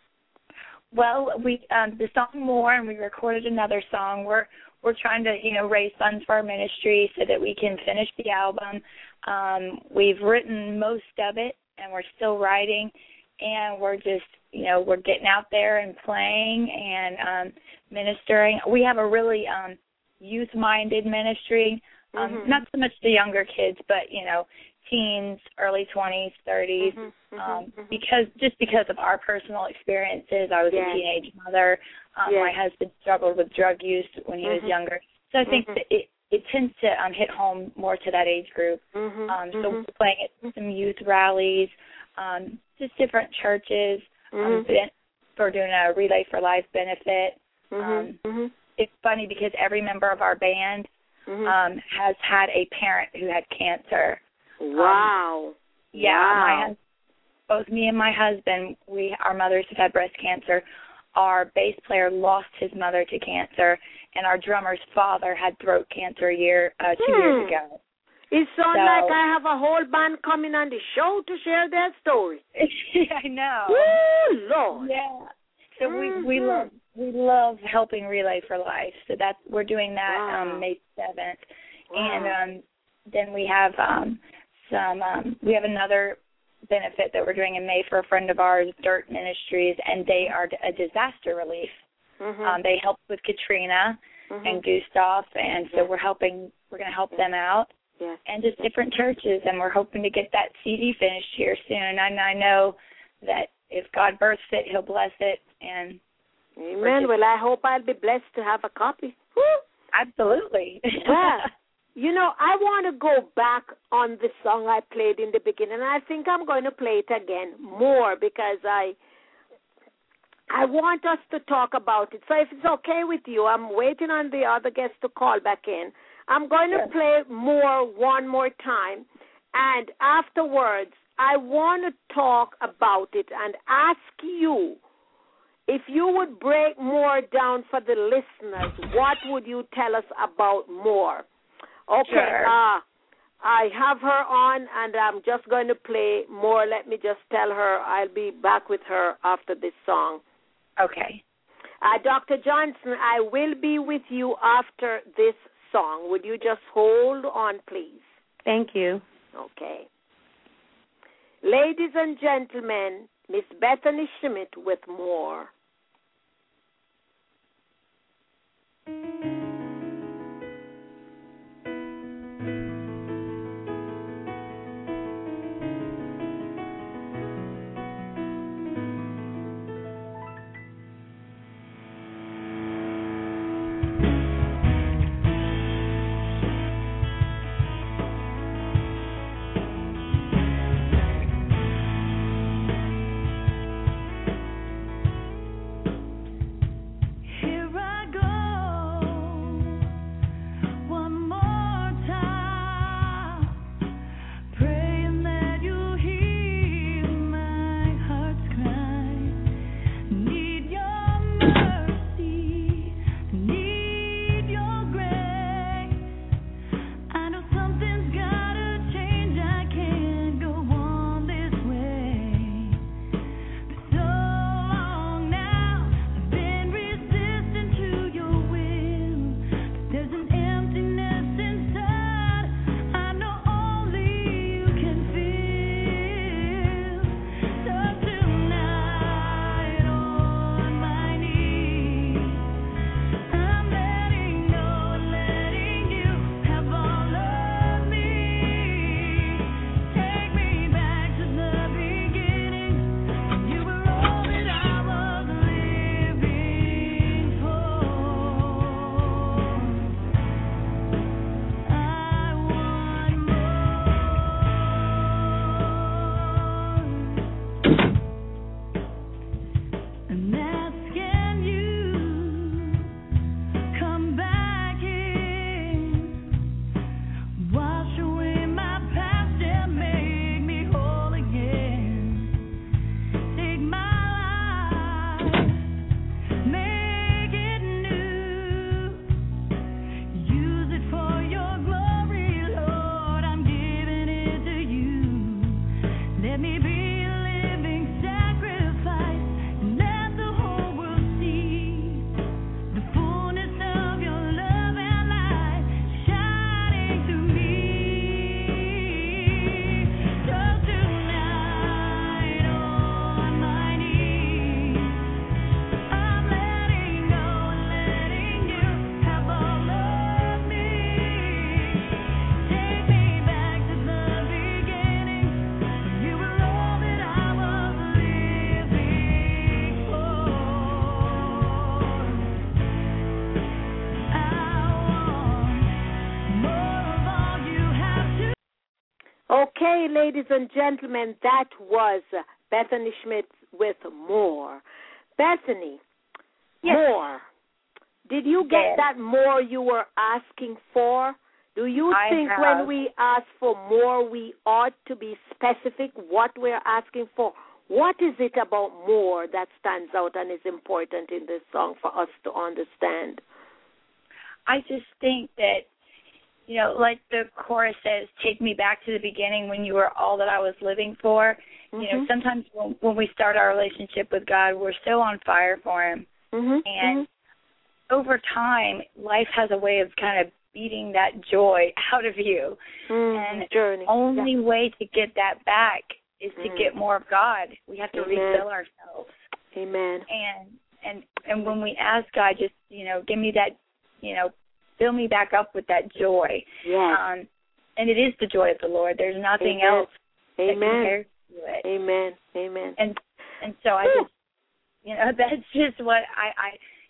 Well, we um, the song More, and we recorded another song. We're we're trying to you know raise funds for our ministry so that we can finish the album. Um, we've written most of it, and we're still writing, and we're just you know we're getting out there and playing and um, ministering. We have a really um, youth-minded ministry, um, Mm-hmm. not so much the younger kids, but you know teens, early twenties, thirties. Mhm, mhm, Um, mhm. because just because of our personal experiences, I was Yes. a teenage mother. Um, Yes. My husband struggled with drug use when he was Mhm. younger, so I think Mhm. that it it tends to um, hit home more to that age group. Mhm, Um, so mhm. we're playing at some youth rallies, um, just different churches. Um, Mhm. ben- we're doing a Relay for Life benefit. Mhm, Um, mhm, it's funny because every member of our band mhm. um, has had a parent who had cancer. Wow. Yeah, Wow. my hus- both me and my husband, we our mothers have had breast cancer. Our bass player lost his mother to cancer, and our drummer's father had throat cancer a year uh, two Hmm. years ago. It sounds So- like I have a whole band coming on the show to share their story. I know. Woo, Lord. Yeah. So we we Mhm. love we love helping Relay for Life. So that's we're doing that Wow. um, May seventh, Wow. and um, then we have um, some um, we have another benefit that we're doing in May for a friend of ours, Dirt Ministries, and they are a disaster relief. Mhm. Um, they helped with Katrina Mhm. and Gustav, and so Yes. we're helping. We're going to help them out, Yes. and just different churches, and we're hoping to get that C D finished here soon. And I know that if God births it, He'll bless it. And Amen. Well, I hope I'll be blessed to have a copy. Woo. Absolutely. Well, you know, I want to go back on the song I played in the beginning, and I think I'm going to play it again more because I I want us to talk about it. So if it's okay with you, I'm waiting on the other guests to call back in. I'm going to play more one more time, and afterwards, I want to talk about it and ask you if you would break more down for the listeners. What would you tell us about more? Okay, sure. uh, I have her on, and I'm just going to play more. Let me just tell her I'll be back with her after this song. Okay. Uh, Doctor Johnson, I will be with you after this song. Would you just hold on, please? Thank you. Okay. Ladies and gentlemen, Miss Bethany Schmidt with more. Okay, ladies and gentlemen, that was Bethany Schmidt with More. Bethany, yes. More. Did you get yes. that more you were asking for? Do you I think have. when we ask for more, we ought to be specific what we're asking for? What is it about more that stands out and is important in this song for us to understand? I just think that, you know, like the chorus says, take me back to the beginning when you were all that I was living for. Mm-hmm. You know, sometimes when, when we start our relationship with God, we're so on fire for Him. Mm-hmm. And mm-hmm. over time, life has a way of kind of beating that joy out of you. Mm, and journey. the only yeah. way to get that back is to mm. get more of God. We have to Amen. refill ourselves. Amen. And, and, and when we ask God, just, you know, give me that, you know, fill me back up with that joy. Yes. Um, and it is the joy of the Lord. There's nothing Amen. else Amen. that compares to it. Amen. Amen. And and so I just, you know, that's just what I, I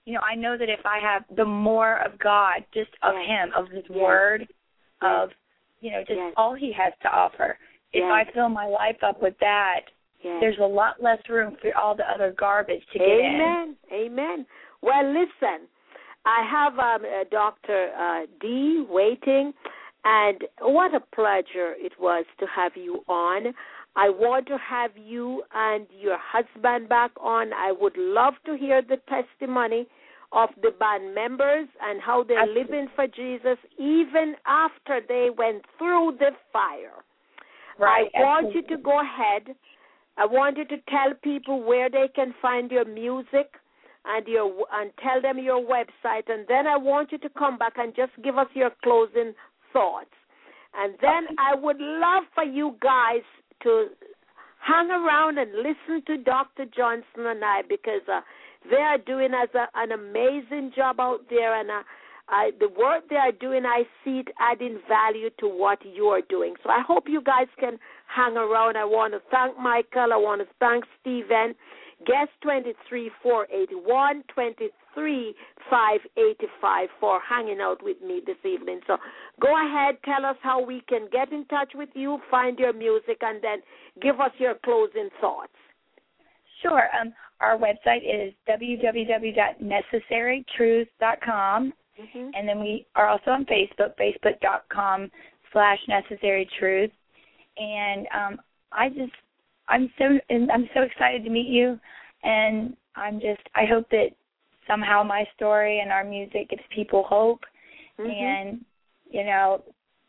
you know, I know that if I have the more of God, just of yes. Him, of His yes. Word, yes. of, you know, just yes. all He has to offer, if yes. I fill my life up with that, yes. there's a lot less room for all the other garbage to get Amen. in. Amen. Well, listen, I have um, uh, Doctor Uh, D waiting, and what a pleasure it was to have you on. I want to have you and your husband back on. I would love to hear the testimony of the band members and how they're Absolutely. living for Jesus even after they went through the fire. Right. I want Absolutely. you to go ahead. I want you to tell people where they can find your music and your and tell them your website, and then I want you to come back and just give us your closing thoughts. And then okay. I would love for you guys to hang around and listen to Doctor Johnson and I, because uh, they are doing as a, an amazing job out there, and uh, I, the work they are doing, I see it adding value to what you are doing. So I hope you guys can hang around. I want to thank Michael. I want to thank Stephen. Guest twenty-three four eighty-one, twenty-three five eighty-five for hanging out with me this evening. So go ahead, tell us how we can get in touch with you, find your music, and then give us your closing thoughts. Sure. Um, our website is w w w dot necessary truth dot com, mm-hmm. and then we are also on Facebook, facebook dot com slash necessary truth. And um, I just, I'm so, I'm so excited to meet you, and I'm just, I hope that somehow my story and our music gives people hope, mm-hmm. and you know,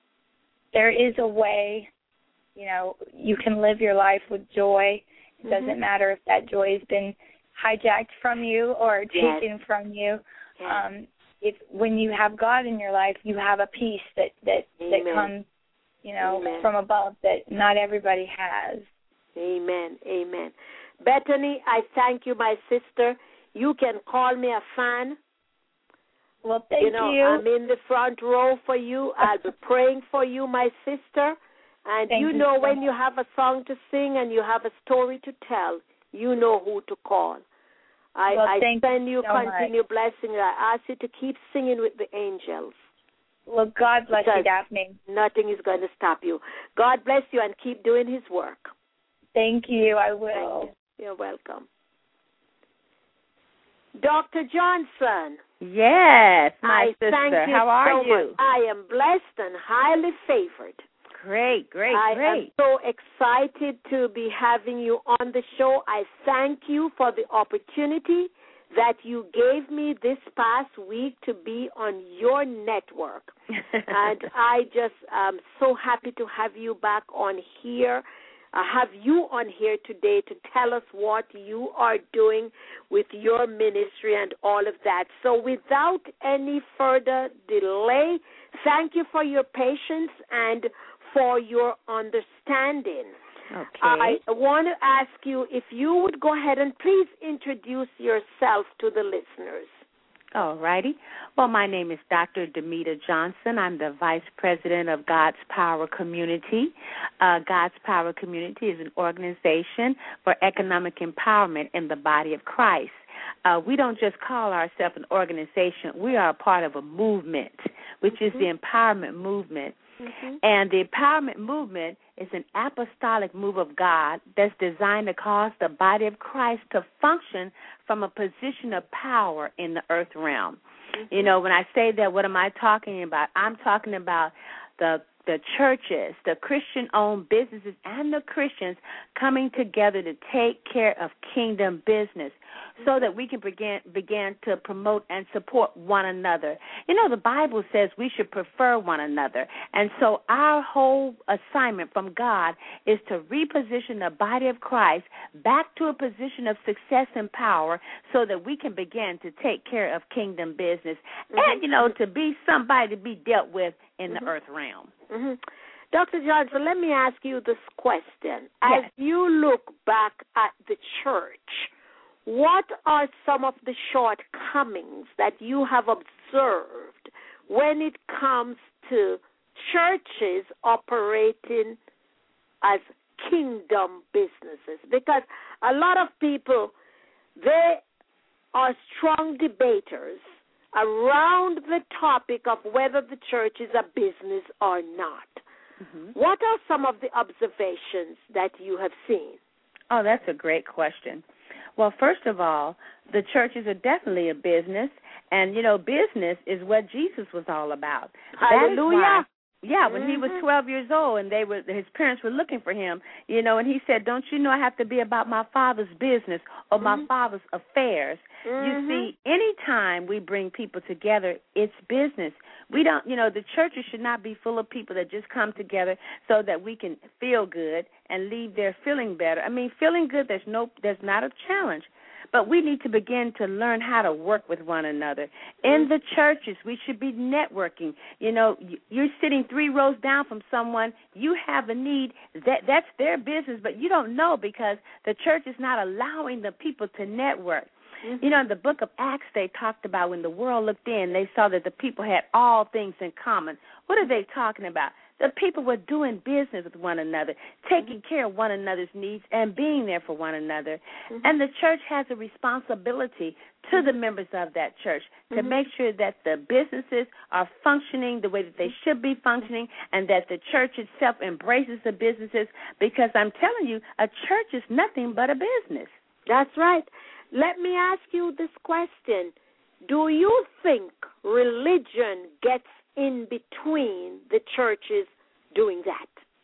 there is a way. You know, you can live your life with joy. It mm-hmm. doesn't matter if that joy has been hijacked from you or yes. taken from you. Yes. Um, if when you have God in your life, you have a peace that that, that comes, you know, Amen. from above that not everybody has. Amen. Amen. Bethany, I thank you, my sister. You can call me a fan. Well, thank you. Know, you. I'm in the front row for you. I'll be praying for you, my sister. And Thank you you know so when much. you have a song to sing and you have a story to tell, you know who to call. I, well, I send you, you so continue much. blessing. I ask you to keep singing with the angels. Well, God bless because you, Daphne. Nothing is going to stop you. God bless you and keep doing his work. Thank you. I will. Thank you. You're welcome. Doctor Johnson. Yes, my I sister. Thank you How are so you? Much. I am blessed and highly favored. Great, great, I great. am so excited to be having you on the show. I thank you for the opportunity that you gave me this past week to be on your network. And I just am so happy to have you back on here. I have you on here today to tell us what you are doing with your ministry and all of that. So without any further delay, thank you for your patience and for your understanding. Okay. I want to ask you if you would go ahead and please introduce yourself to the listeners. All righty. Well, my name is Doctor Demita Johnson. I'm the Vice President of God's Power Community. Uh, God's Power Community is an organization for economic empowerment in the body of Christ. Uh, we don't just call ourselves an organization. We are a part of a movement, which mm-hmm. is the empowerment movement. Mm-hmm. And the empowerment movement is an apostolic move of God that's designed to cause the body of Christ to function from a position of power in the earth realm. Mm-hmm. You know, when I say that, what am I talking about? I'm talking about the the churches, the Christian-owned businesses, and the Christians coming together to take care of kingdom business so that we can begin, begin to promote and support one another. You know, the Bible says we should prefer one another. And so our whole assignment from God is to reposition the body of Christ back to a position of success and power so that we can begin to take care of kingdom business mm-hmm. and, you know, to be somebody to be dealt with in mm-hmm. the earth realm. Mm-hmm. Doctor Johnson, let me ask you this question. As yes. you look back at the church, what are some of the shortcomings that you have observed when it comes to churches operating as kingdom businesses? Because a lot of people, they are strong debaters around the topic of whether the church is a business or not. Mm-hmm. What are some of the observations that you have seen? Oh, that's a great question. Well, first of all, the churches are definitely a business, and, you know, business is what Jesus was all about. Hallelujah. Yeah, when mm-hmm. he was twelve years old and they were his parents were looking for him, you know, and he said, "Don't you know I have to be about my Father's business or my mm-hmm. Father's affairs?" Mm-hmm. You see, any time we bring people together, it's business. We don't, you know, the churches should not be full of people that just come together so that we can feel good and leave there feeling better. I mean, feeling good, there's no, there's not a challenge. But we need to begin to learn how to work with one another. In the churches, we should be networking. You know, you're sitting three rows down from someone. You have a need. That That's their business, but you don't know because the church is not allowing the people to network. Mm-hmm. You know, in the book of Acts, they talked about when the world looked in, they saw that the people had all things in common. What are they talking about? The people were doing business with one another, taking mm-hmm. care of one another's needs and being there for one another. Mm-hmm. And the church has a responsibility to mm-hmm. the members of that church to mm-hmm. make sure that the businesses are functioning the way that they should be functioning and that the church itself embraces the businesses, because I'm telling you, a church is nothing but a business. That's right. Let me ask you this question. Do you think religion gets in between the churches doing that?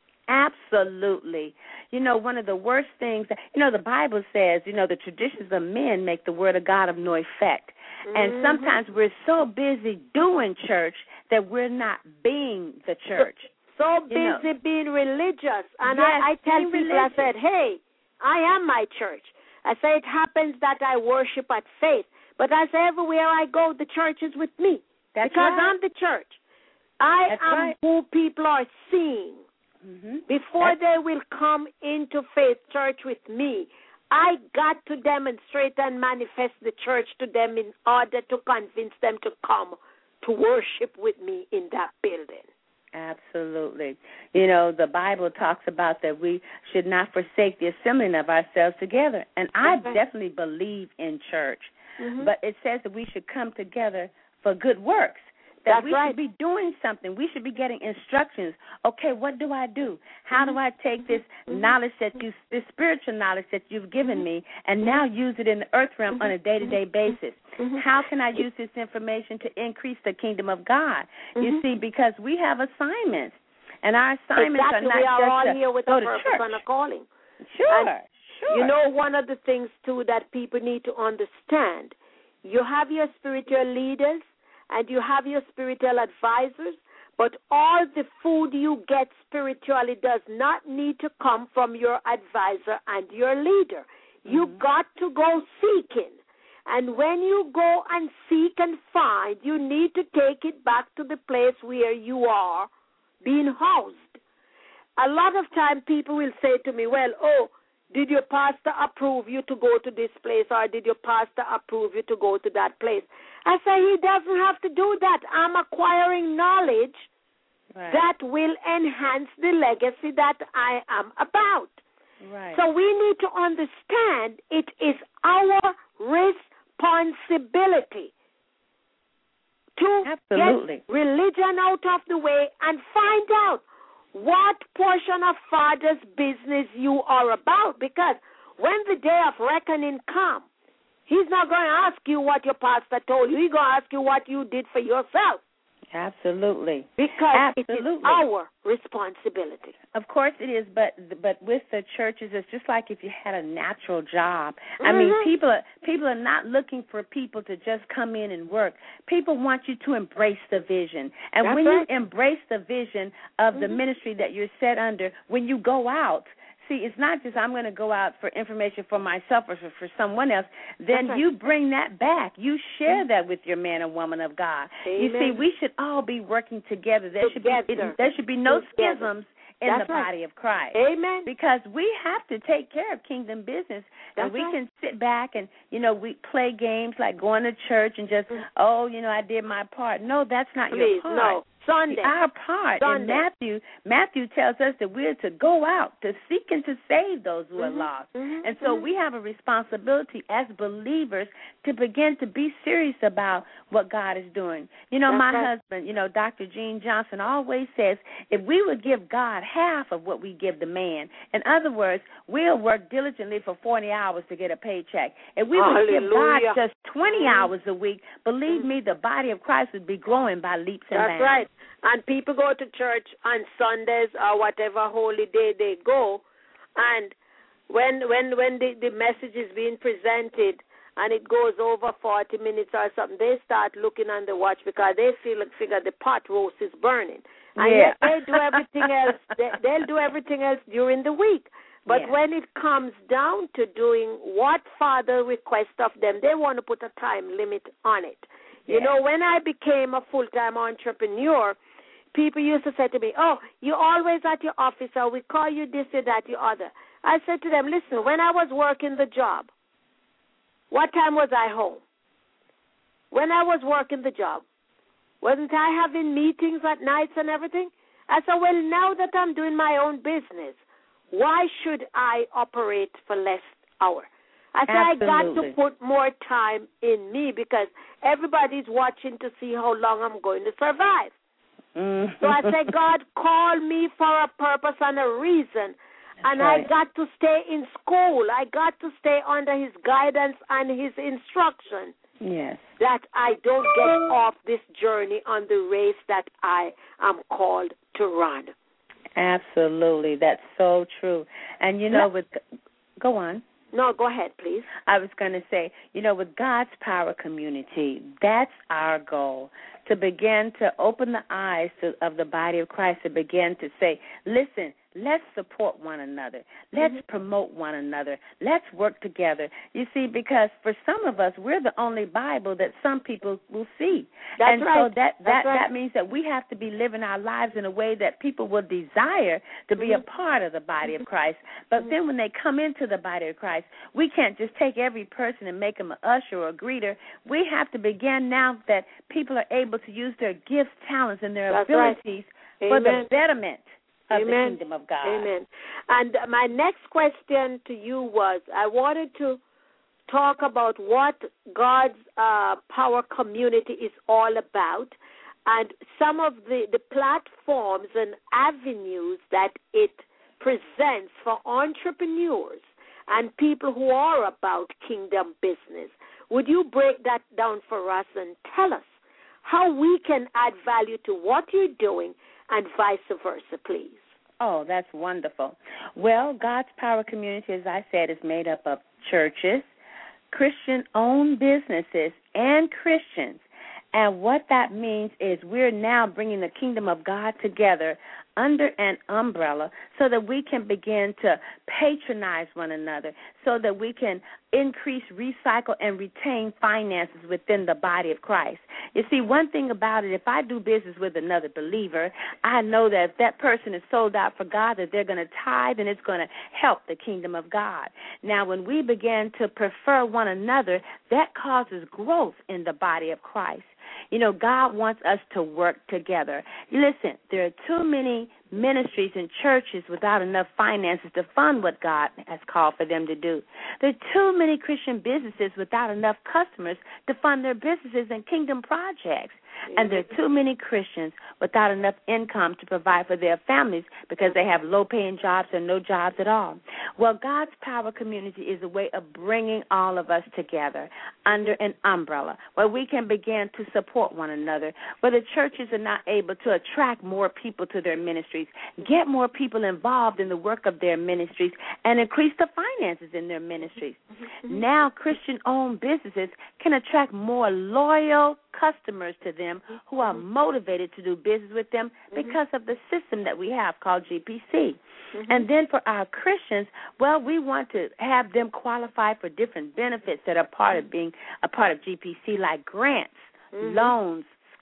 Absolutely. You know, one of the worst things, that, you know, the Bible says, you know, the traditions of men make the word of God of no effect. Mm-hmm. And sometimes we're so busy doing church that we're not being the church. So, so busy you know. being religious. And yes, I, I tell people, religious. I said, hey, I am my church. I say it happens that I worship at faith. But I say everywhere I go, the church is with me. That's because right. I'm the church. I That's am right. who people are seeing. Mm-hmm. Before That's... they will come into faith church with me, I got to demonstrate and manifest the church to them in order to convince them to come to worship with me in that building. Absolutely. You know, the Bible talks about that we should not forsake the assembling of ourselves together. And I okay. definitely believe in church. Mm-hmm. But it says that we should come together for good works. That That's we right. should be doing something. We should be getting instructions. Okay, what do I do? How do I take this mm-hmm. knowledge that you, this spiritual knowledge that you've given me, and now use it in the earth realm on a day-to-day basis? Mm-hmm. How can I use this information to increase the kingdom of God? Mm-hmm. You see, because we have assignments, and our assignments exactly. are not we are just all to here with go a to purpose church. and a calling. Sure, and sure. You know, one of the things, too, that people need to understand, you have your spiritual leaders, and you have your spiritual advisors, but all the food you get spiritually does not need to come from your advisor and your leader. Mm-hmm. You got to go seeking. And when you go and seek and find, you need to take it back to the place where you are being housed. A lot of time people will say to me, well, oh, did your pastor approve you to go to this place, or did your pastor approve you to go to that place? I say he doesn't have to do that. I'm acquiring knowledge right. that will enhance the legacy that I am about. Right. So we need to understand it is our responsibility to Absolutely. get religion out of the way and find out what portion of Father's business you are about. Because when the day of reckoning comes, he's not going to ask you what your pastor told you. He's going to ask you what you did for yourself. Absolutely. Because Absolutely. it is our responsibility. Of course it is, but but with the churches, it's just like if you had a natural job. Mm-hmm. I mean, people are, people are not looking for people to just come in and work. People want you to embrace the vision. And That's when right. you embrace the vision of mm-hmm. the ministry that you're set under, when you go out, see, it's not just I'm going to go out for information for myself or for, for someone else. Then right. you bring that back. You share that with your man and woman of God. Amen. You see, we should all be working together. There together. should be it, there should be no together. schisms in That's the right. body of Christ. Amen. Because we have to take care of kingdom business. That's and we right. can sit back and, you know, we play games like going to church and just, mm-hmm. oh, you know, I did my part. No, that's not Please, your part. no. Sunday. See, our part Sunday. in Matthew, Matthew tells us that we're to go out, to seek and to save those who mm-hmm. are lost. Mm-hmm. And so we have a responsibility as believers to begin to be serious about what God is doing. You know, That's my right. husband, you know, Doctor Gene Johnson always says, if we would give God half of what we give the man, in other words, we'll work diligently for forty hours to get a paycheck. If we would give God just twenty mm-hmm. hours a week, believe mm-hmm. me, the body of Christ would be growing by leaps and That's bounds. That's right. And people go to church on Sundays or whatever holy day they go, and when when when the, the message is being presented and it goes over forty minutes or something, they start looking on the watch because they feel like figure the pot roast is burning. And yeah. yet they do everything else. They, they'll do everything else during the week. But yeah. when it comes down to doing what Father requests of them, they want to put a time limit on it. You yeah. know, when I became a full-time entrepreneur, people used to say to me, oh, you're always at your office, or we call you this or that, you other. I said to them, listen, when I was working the job, what time was I home? When I was working the job, wasn't I having meetings at nights and everything? I said, well, now that I'm doing my own business, why should I operate for less hours? I said, Absolutely. I got to put more time in me because everybody's watching to see how long I'm going to survive. Mm-hmm. So I said, God called me for a purpose and a reason. That's and right. I got to stay in school. I got to stay under his guidance and his instruction. Yes. That I don't get off this journey on the race that I am called to run. Absolutely. That's so true. And, you know, with go on. No, go ahead, please. I was going to say, you know, with God's Power Community, that's our goal, to begin to open the eyes to, of the body of Christ, to begin to say, listen, let's support one another. Let's mm-hmm. promote one another. Let's work together. You see, because for some of us, we're the only Bible that some people will see. That's and right. so that, that, right. that means that we have to be living our lives in a way that people will desire to be mm-hmm. a part of the body of Christ. But mm-hmm. then when they come into the body of Christ, we can't just take every person and make them an usher or a greeter. We have to begin now that people are able to use their gifts, talents, and their That's abilities right. for Amen. the betterment of Amen. the kingdom of God. Amen. And my next question to you was, I wanted to talk about what God's uh, Power Community is all about and some of the, the platforms and avenues that it presents for entrepreneurs and people who are about kingdom business. Would you break that down for us and tell us how we can add value to what you're doing and vice versa, please? Oh, that's wonderful. Well, God's Power Community, as I said, is made up of churches, Christian-owned businesses, and Christians. And what that means is we're now bringing the kingdom of God together under an umbrella so that we can begin to patronize one another, so that we can increase, recycle, and retain finances within the body of Christ. You see, one thing about it, if I do business with another believer, I know that if that person is sold out for God, that they're going to tithe and it's going to help the kingdom of God. Now, when we begin to prefer one another, that causes growth in the body of Christ. You know, God wants us to work together. Listen, there are too many ministries and churches without enough finances to fund what God has called for them to do. There are too many Christian businesses without enough customers to fund their businesses and kingdom projects. And there are too many Christians without enough income to provide for their families because they have low-paying jobs or no jobs at all. Well, God's Power Community is a way of bringing all of us together under an umbrella where we can begin to support one another, where the churches are not able to attract more people to their ministries, get more people involved in the work of their ministries, and increase the finances in their ministries. Mm-hmm. Now Christian-owned businesses can attract more loyal customers to them who are motivated to do business with them because of the system that we have called G P C. Mm-hmm. And then for our Christians, well, we want to have them qualify for different benefits that are part of being a part of G P C, like grants, mm-hmm. loans,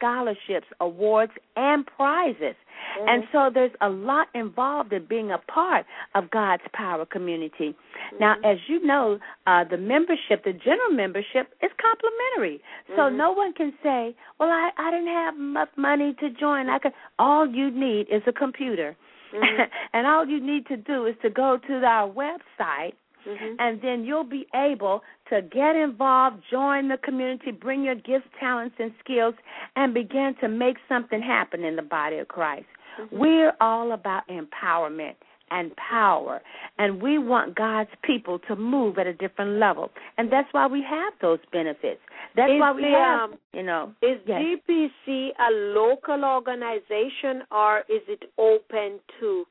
scholarships, awards, and prizes. Mm-hmm. And so there's a lot involved in being a part of God's Power community. Mm-hmm. Now, as you know, uh, the membership, the general membership, is complimentary. Mm-hmm. So no one can say, well, I, I didn't have enough money to join. I could. All you need is a computer. Mm-hmm. And all you need to do is to go to our website, mm-hmm. and then you'll be able to get involved, join the community, bring your gifts, talents, and skills, and begin to make something happen in the body of Christ. Mm-hmm. We're all about empowerment and power, and we want God's people to move at a different level, and that's why we have those benefits. That's is why we the, have, um, you know. Is yes. G P C a local organization, or is it open to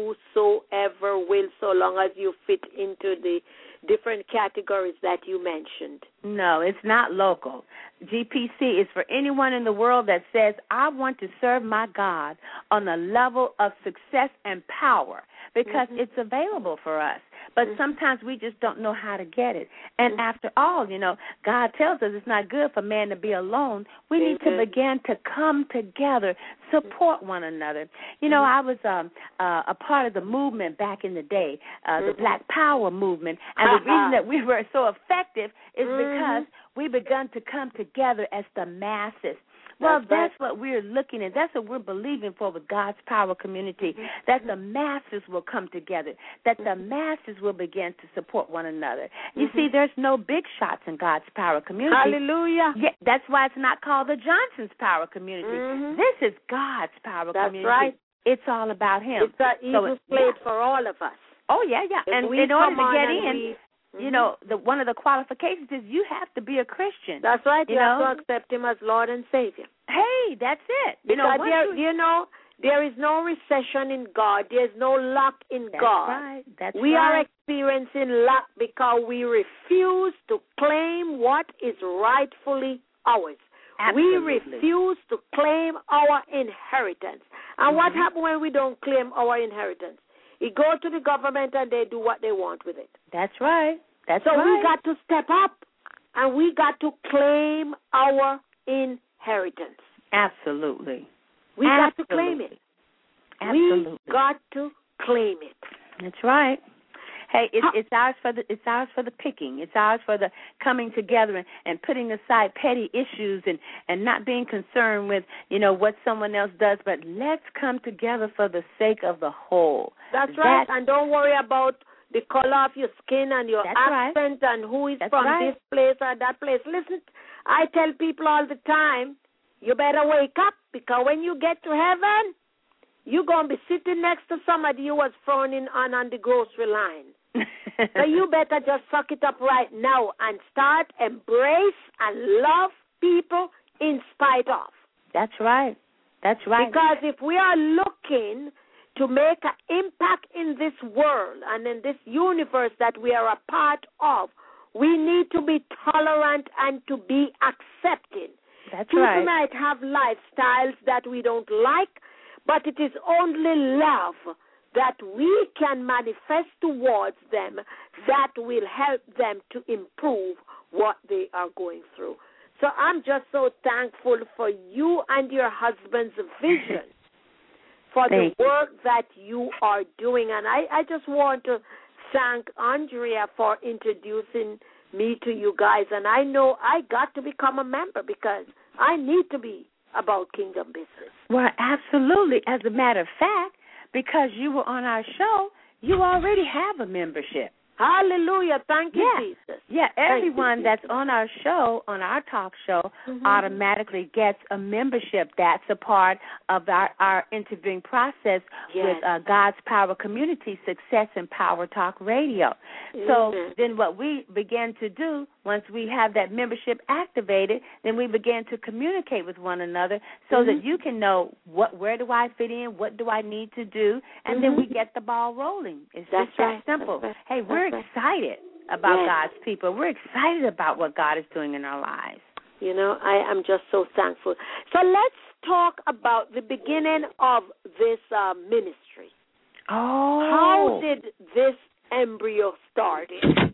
whosoever will, so long as you fit into the different categories that you mentioned? No, it's not local. G P C is for anyone in the world that says, I want to serve my God on a level of success and power, because mm-hmm. it's available for us. But mm-hmm. sometimes we just don't know how to get it. And mm-hmm. after all, you know, God tells us it's not good for man to be alone. We mm-hmm. need to begin to come together, support one another. You know, mm-hmm. I was um, uh, a part of the movement back in the day, uh, mm-hmm. the Black Power movement. And the reason that we were so effective is mm-hmm. because we begun to come together as the masses. Well, that's, that's right. what we're looking at. That's what we're believing for with God's Power community, mm-hmm. that the masses will come together, that the masses will begin to support one another. You mm-hmm. see, there's no big shots in God's Power community. Hallelujah. Yeah, that's why it's not called the Johnson's Power community. Mm-hmm. This is God's Power that's community. That's right. It's all about Him. It's an equal so plate yeah. for all of us. Oh, yeah, yeah. If and we in order come to get in, we, you know, the, one of the qualifications is you have to be a Christian. That's right. You, you have know? to accept Him as Lord and Savior. Hey, that's it. You because know, there, you, you know, there is no recession in God. There is no lack in that's God. Right. That's we right. are experiencing lack because we refuse to claim what is rightfully ours. Absolutely. We refuse to claim our inheritance. And mm-hmm. what happens when we don't claim our inheritance? You go to the government and they do what they want with it. That's right. That's so right. we got to step up and we got to claim our inheritance. Absolutely. We Absolutely. got to claim it. Absolutely. We got to claim it. That's right. Hey, it's, it's ours for the it's ours for the picking. It's ours for the coming together and, and putting aside petty issues and, and not being concerned with, you know, what someone else does. But let's come together for the sake of the whole. That's right. And don't worry about the color of your skin and your That's accent right. and who is That's from right. this place or that place. Listen, I tell people all the time, you better wake up, because when you get to heaven, you're going to be sitting next to somebody you was frowning on on the grocery line. So you better just suck it up right now and start embrace and love people in spite of. That's right. That's right. Because if we are looking to make an impact in this world and in this universe that we are a part of, we need to be tolerant and to be accepting. That's People right. might have lifestyles that we don't like, but it is only love that we can manifest towards them that will help them to improve what they are going through. So I'm just so thankful for you and your husband's vision for the work that you are doing. And I, I just want to thank Andrea for introducing me to you guys. And I know I got to become a member because I need to be about kingdom business. Well, absolutely. As a matter of fact, because you were on our show, you already have a membership. Hallelujah. Thank you, yeah. Jesus. Yeah, everyone you, that's Jesus. on our show, on our talk show, mm-hmm. automatically gets a membership. That's a part of our, our interviewing process yes. with uh, God's Power Community Success and Power Talk Radio. Mm-hmm. So then what we began to do, once we have that membership activated, then we began to communicate with one another so mm-hmm. that you can know what, where do I fit in, what do I need to do, and mm-hmm. then we get the ball rolling. It's that's just right. that simple. Right. Hey, we're That's excited about yes. God's people. We're excited about what God is doing in our lives. You know, I am just so thankful. So let's talk about the beginning of this uh, ministry. Oh. How did this embryo start?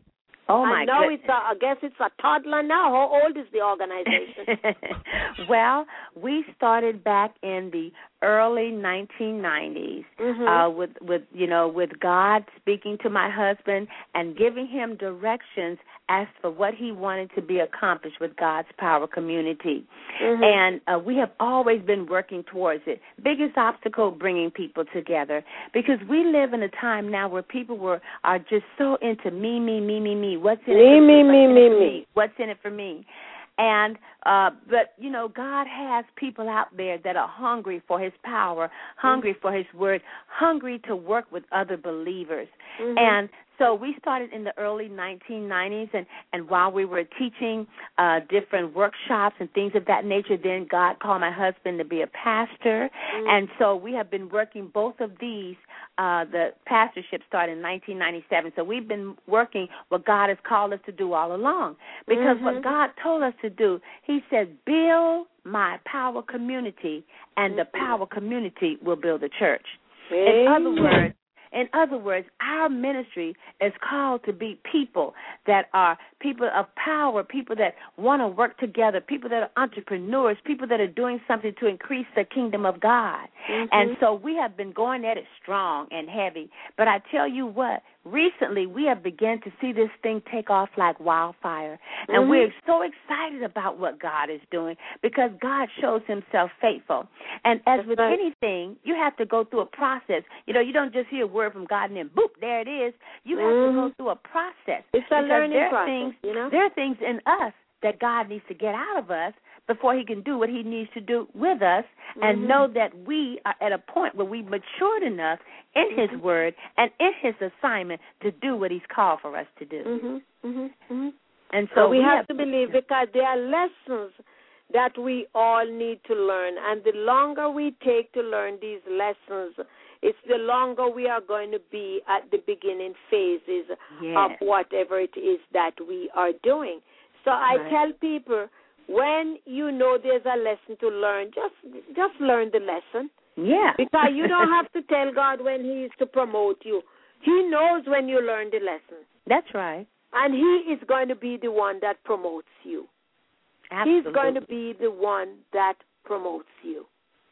Oh, my I know goodness. it's a, I guess it's a toddler now. How old is the organization? Well, we started back in the early nineteen nineties mm-hmm. uh, with, with, you know, with God speaking to my husband and giving him directions as for what he wanted to be accomplished with God's Power Community. Mm-hmm. And uh, we have always been working towards it. Biggest obstacle, bringing people together, because we live in a time now where people were are just so into me, me, me, me, me. What's in me, it for me, me? me, me, me. What's in it for me? And uh, but you know, God has people out there that are hungry for His power, hungry mm-hmm. for His word, hungry to work with other believers. Mm-hmm. And so we started in the early nineteen nineties, and, and while we were teaching uh, different workshops and things of that nature, then God called my husband to be a pastor. Mm-hmm. And so we have been working both of these. Uh, the pastorship started in nineteen ninety-seven. So we've been working what God has called us to do all along. Because mm-hmm. what God told us to do, He said, build my power community, and mm-hmm. the power community will build the church. Amen. In other words, In other words, our ministry is called to be people that are people of power, people that want to work together, people that are entrepreneurs, people that are doing something to increase the kingdom of God. Mm-hmm. And so we have been going at it strong and heavy. But I tell you what, recently we have begun to see this thing take off like wildfire. And mm-hmm. we're so excited about what God is doing because God shows Himself faithful. And as That's with right. anything, you have to go through a process. You know, you don't just hear a word from God and then, boop, there it is. You have mm-hmm. to go through a process. It's a learning there process, things, you know? There are things in us that God needs to get out of us before He can do what He needs to do with us mm-hmm. and know that we are at a point where we've matured enough in mm-hmm. His word and in His assignment to do what He's called for us to do. Mm-hmm. Mm-hmm. Mm-hmm. And so we, we have, have to believe because there are lessons that we all need to learn, and the longer we take to learn these lessons, it's the longer we are going to be at the beginning phases yes. of whatever it is that we are doing. So I right. tell people, when you know there's a lesson to learn, just just learn the lesson. Yeah. Because you don't have to tell God when He is to promote you. He knows when you learn the lesson. That's right. And He is going to be the one that promotes you. Absolutely. He's going to be the one that promotes you.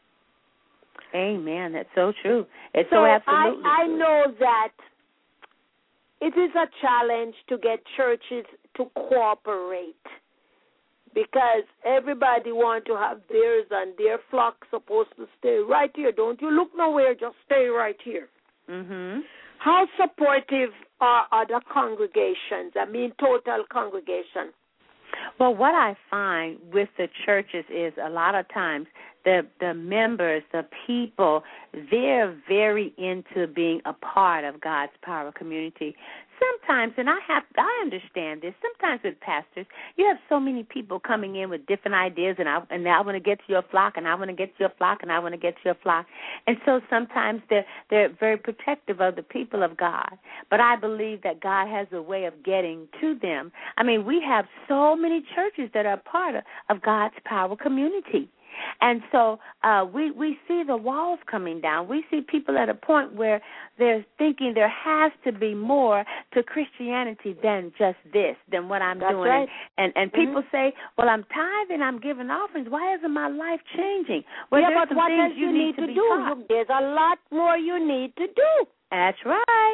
Amen. That's so true. It's so, so absolutely I, I true. know that it is a challenge to get churches to cooperate because everybody wants to have theirs and their flock supposed to stay right here. Don't you look nowhere, just stay right here. Mm-hmm. How supportive are other congregations, I mean total congregation? Well, what I find with the churches is a lot of times the the members, the people, they're very into being a part of God's Power Community. Sometimes, and I have, I understand this, sometimes with pastors, you have so many people coming in with different ideas, and I, and I want to get to your flock, and I want to get to your flock, and I want to get to your flock. And so sometimes they're, they're very protective of the people of God. But I believe that God has a way of getting to them. I mean, we have so many churches that are part of, of God's Power Community. And so uh, we, we see the walls coming down. We see people at a point where they're thinking there has to be more to Christianity than just this, than what I'm That's doing. Right. And, and, and mm-hmm. people say, well, I'm tithing, I'm giving offerings. Why isn't my life changing? Well, yeah, there's but some what things else you need, need to, to do? Taught. There's a lot more you need to do. That's right.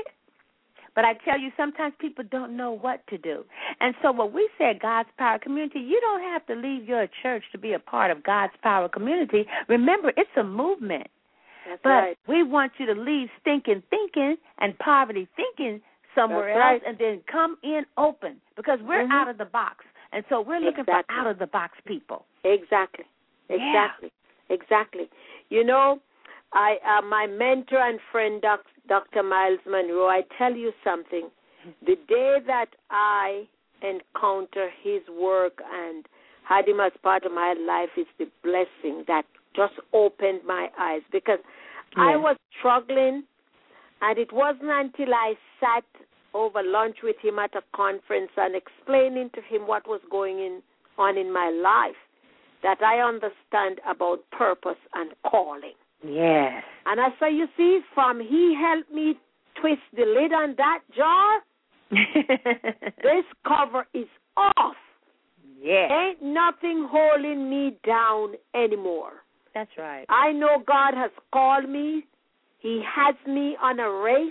But I tell you, sometimes people don't know what to do. And so what we say, God's Power Community, you don't have to leave your church to be a part of God's Power Community. Remember, it's a movement. That's but right. we want you to leave stinking thinking and poverty thinking somewhere That's else right. and then come in open because we're mm-hmm. out of the box. And so we're looking exactly. for out-of-the-box people. Exactly. Exactly. Yeah. Exactly. You know, I uh, my mentor and friend, Doctor Miles Monroe, I tell you something. The day that I encounter his work and had him as part of my life is the blessing that just opened my eyes because yeah. I was struggling, and it wasn't until I sat over lunch with him at a conference and explaining to him what was going in, on in my life that I understand about purpose and calling. Yes. And I say, you see, from he helped me twist the lid on that jar, This cover is off. Yeah. Ain't nothing holding me down anymore. That's right. I know God has called me. He has me on a race.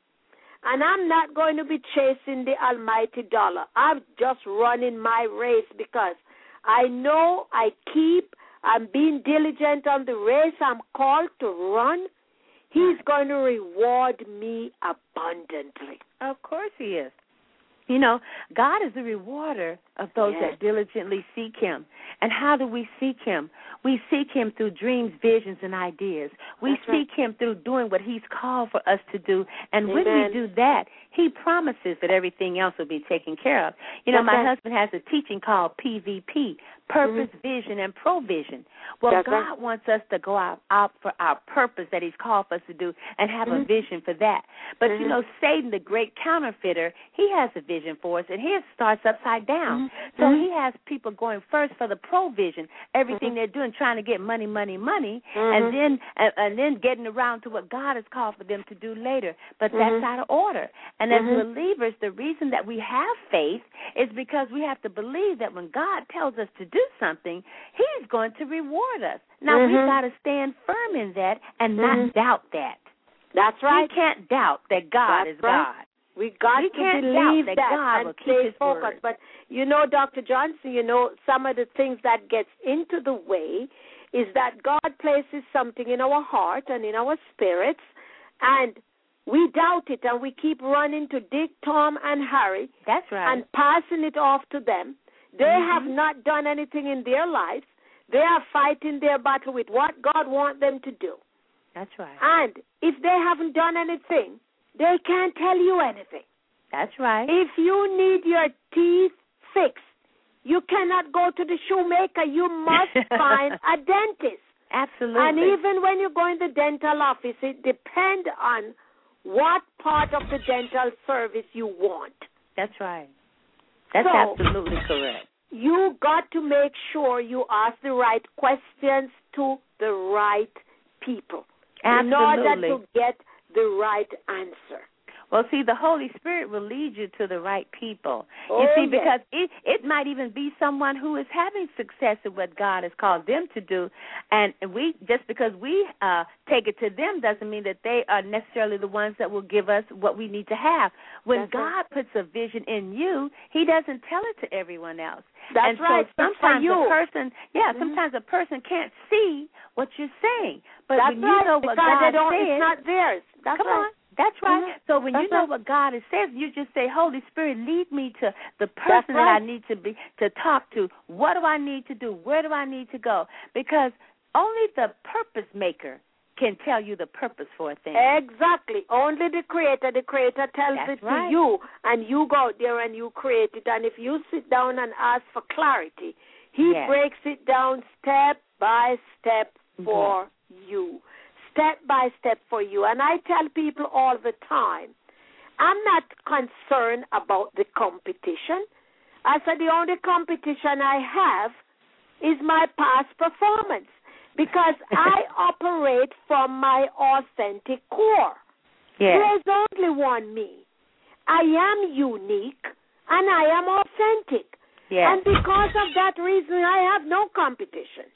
And I'm not going to be chasing the almighty dollar. I'm just running my race because I know I keep, I'm being diligent on the race I'm called to run. He's going to reward me abundantly. Of course he is. You know, God is the rewarder of those Yes. that diligently seek him. And how do we seek him? We seek him through dreams, visions, and ideas. We That's seek right. him through doing what he's called for us to do. And when Amen. we do that, he promises that everything else will be taken care of. You know, That's my right. husband has a teaching called P V P, Purpose, Mhm. Vision, and Provision. Well, That's God right. wants us to go out, out for our purpose that he's called for us to do and have a Mhm. vision for that. But, you Mhm. know, Satan, the great counterfeiter, he has a vision for us, and his starts upside down. Mhm. So Mhm. he has people going first for the provision, everything Mhm. they're doing, trying to get money, money, money, Mhm. and then and, and then getting around to what God has called for them to do later. But that's Mhm. out of order. And as Mhm. believers, the reason that we have faith is because we have to believe that when God tells us to do something, he's going to reward us. Now, Mhm. we've got to stand firm in that and not Mhm. doubt that. That's right. We can't doubt that God That's is right. God. We got We to can't believe doubt that God and will keep stay his focused. word. But you know, Doctor Johnson, you know, some of the things that gets into the way is that God places something in our heart and in our spirits, and we doubt it, and we keep running to Dick, Tom, and Harry. That's right. And passing it off to them. They Mhm. have not done anything in their lives. They are fighting their battle with what God wants them to do. That's right. And if they haven't done anything, they can't tell you anything. That's right. If you need your teeth fixed, you cannot go to the shoemaker. You must find a dentist. Absolutely. And even when you go in the dental office, it depends on what part of the dental service you want. That's right. That's So, absolutely correct. You got to make sure you ask the right questions to the right people in order Absolutely. to get the right answer. Well, see, the Holy Spirit will lead you to the right people. Oh, you see, yes. because it, it might even be someone who is having success in what God has called them to do. And we just because we uh, take it to them doesn't mean that they are necessarily the ones that will give us what we need to have. When That's God right. puts a vision in you, he doesn't tell it to everyone else. That's and right. so It's for sometimes you. a person, yeah, Mhm. sometimes a person can't see what you're saying. But That's when right. you know what because they God don't, says, it's not theirs. That's come right. on. That's right. Mhm. So when That's you know right. what God has said, you just say, Holy Spirit, lead me to the person that right. I need to be to talk to. What do I need to do? Where do I need to go? Because only the purpose maker can tell you the purpose for a thing. Exactly. Only the Creator. The Creator tells That's it to right. you, and you go out there and you create it. And if you sit down and ask for clarity, He Yes. breaks it down step by step for you. Step by step for you. And I tell people all the time, I'm not concerned about the competition. I said the only competition I have is my past performance because I operate from my authentic core. Yes. There's only one me. I am unique and I am authentic. Yes. And because of that reason, I have no competition.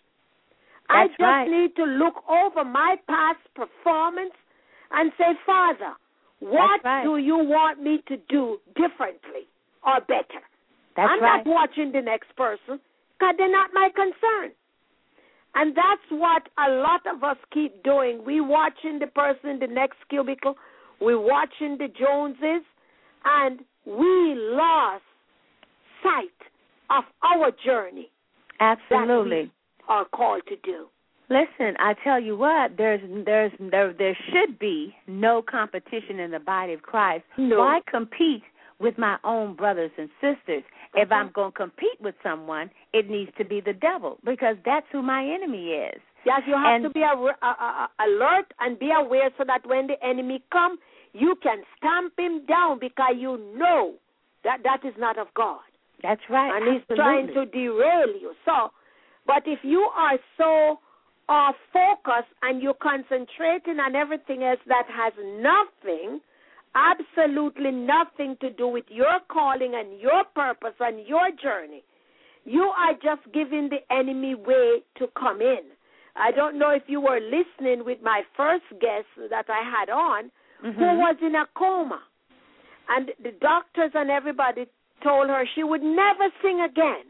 I That's just right. need to look over my past performance and say, Father, what That's right. do you want me to do differently or better? That's I'm right. not watching the next person because they're not my concern. And that's what a lot of us keep doing. We watching the person in the next cubicle. We're watching the Joneses. And we lost sight of our journey Absolutely. that we are called to do. Listen, I tell you what, there's there's there there should be no competition in the body of Christ. No. Why compete with my own brothers and sisters? If Uh-huh. I'm going to compete with someone, it needs to be the devil because that's who my enemy is. Yes, you have And- to be awa- uh, uh, alert and be aware so that when the enemy comes, you can stamp him down because you know that that is not of God. That's right. And he's Absolutely. trying to derail you. So, but if you are so uh, focused and you're concentrating on everything else that has nothing absolutely nothing to do with your calling and your purpose and your journey. You are just giving the enemy way to come in. I don't know if you were listening with my first guest that I had on, mm-hmm. who was in a coma. And the doctors and everybody told her she would never sing again.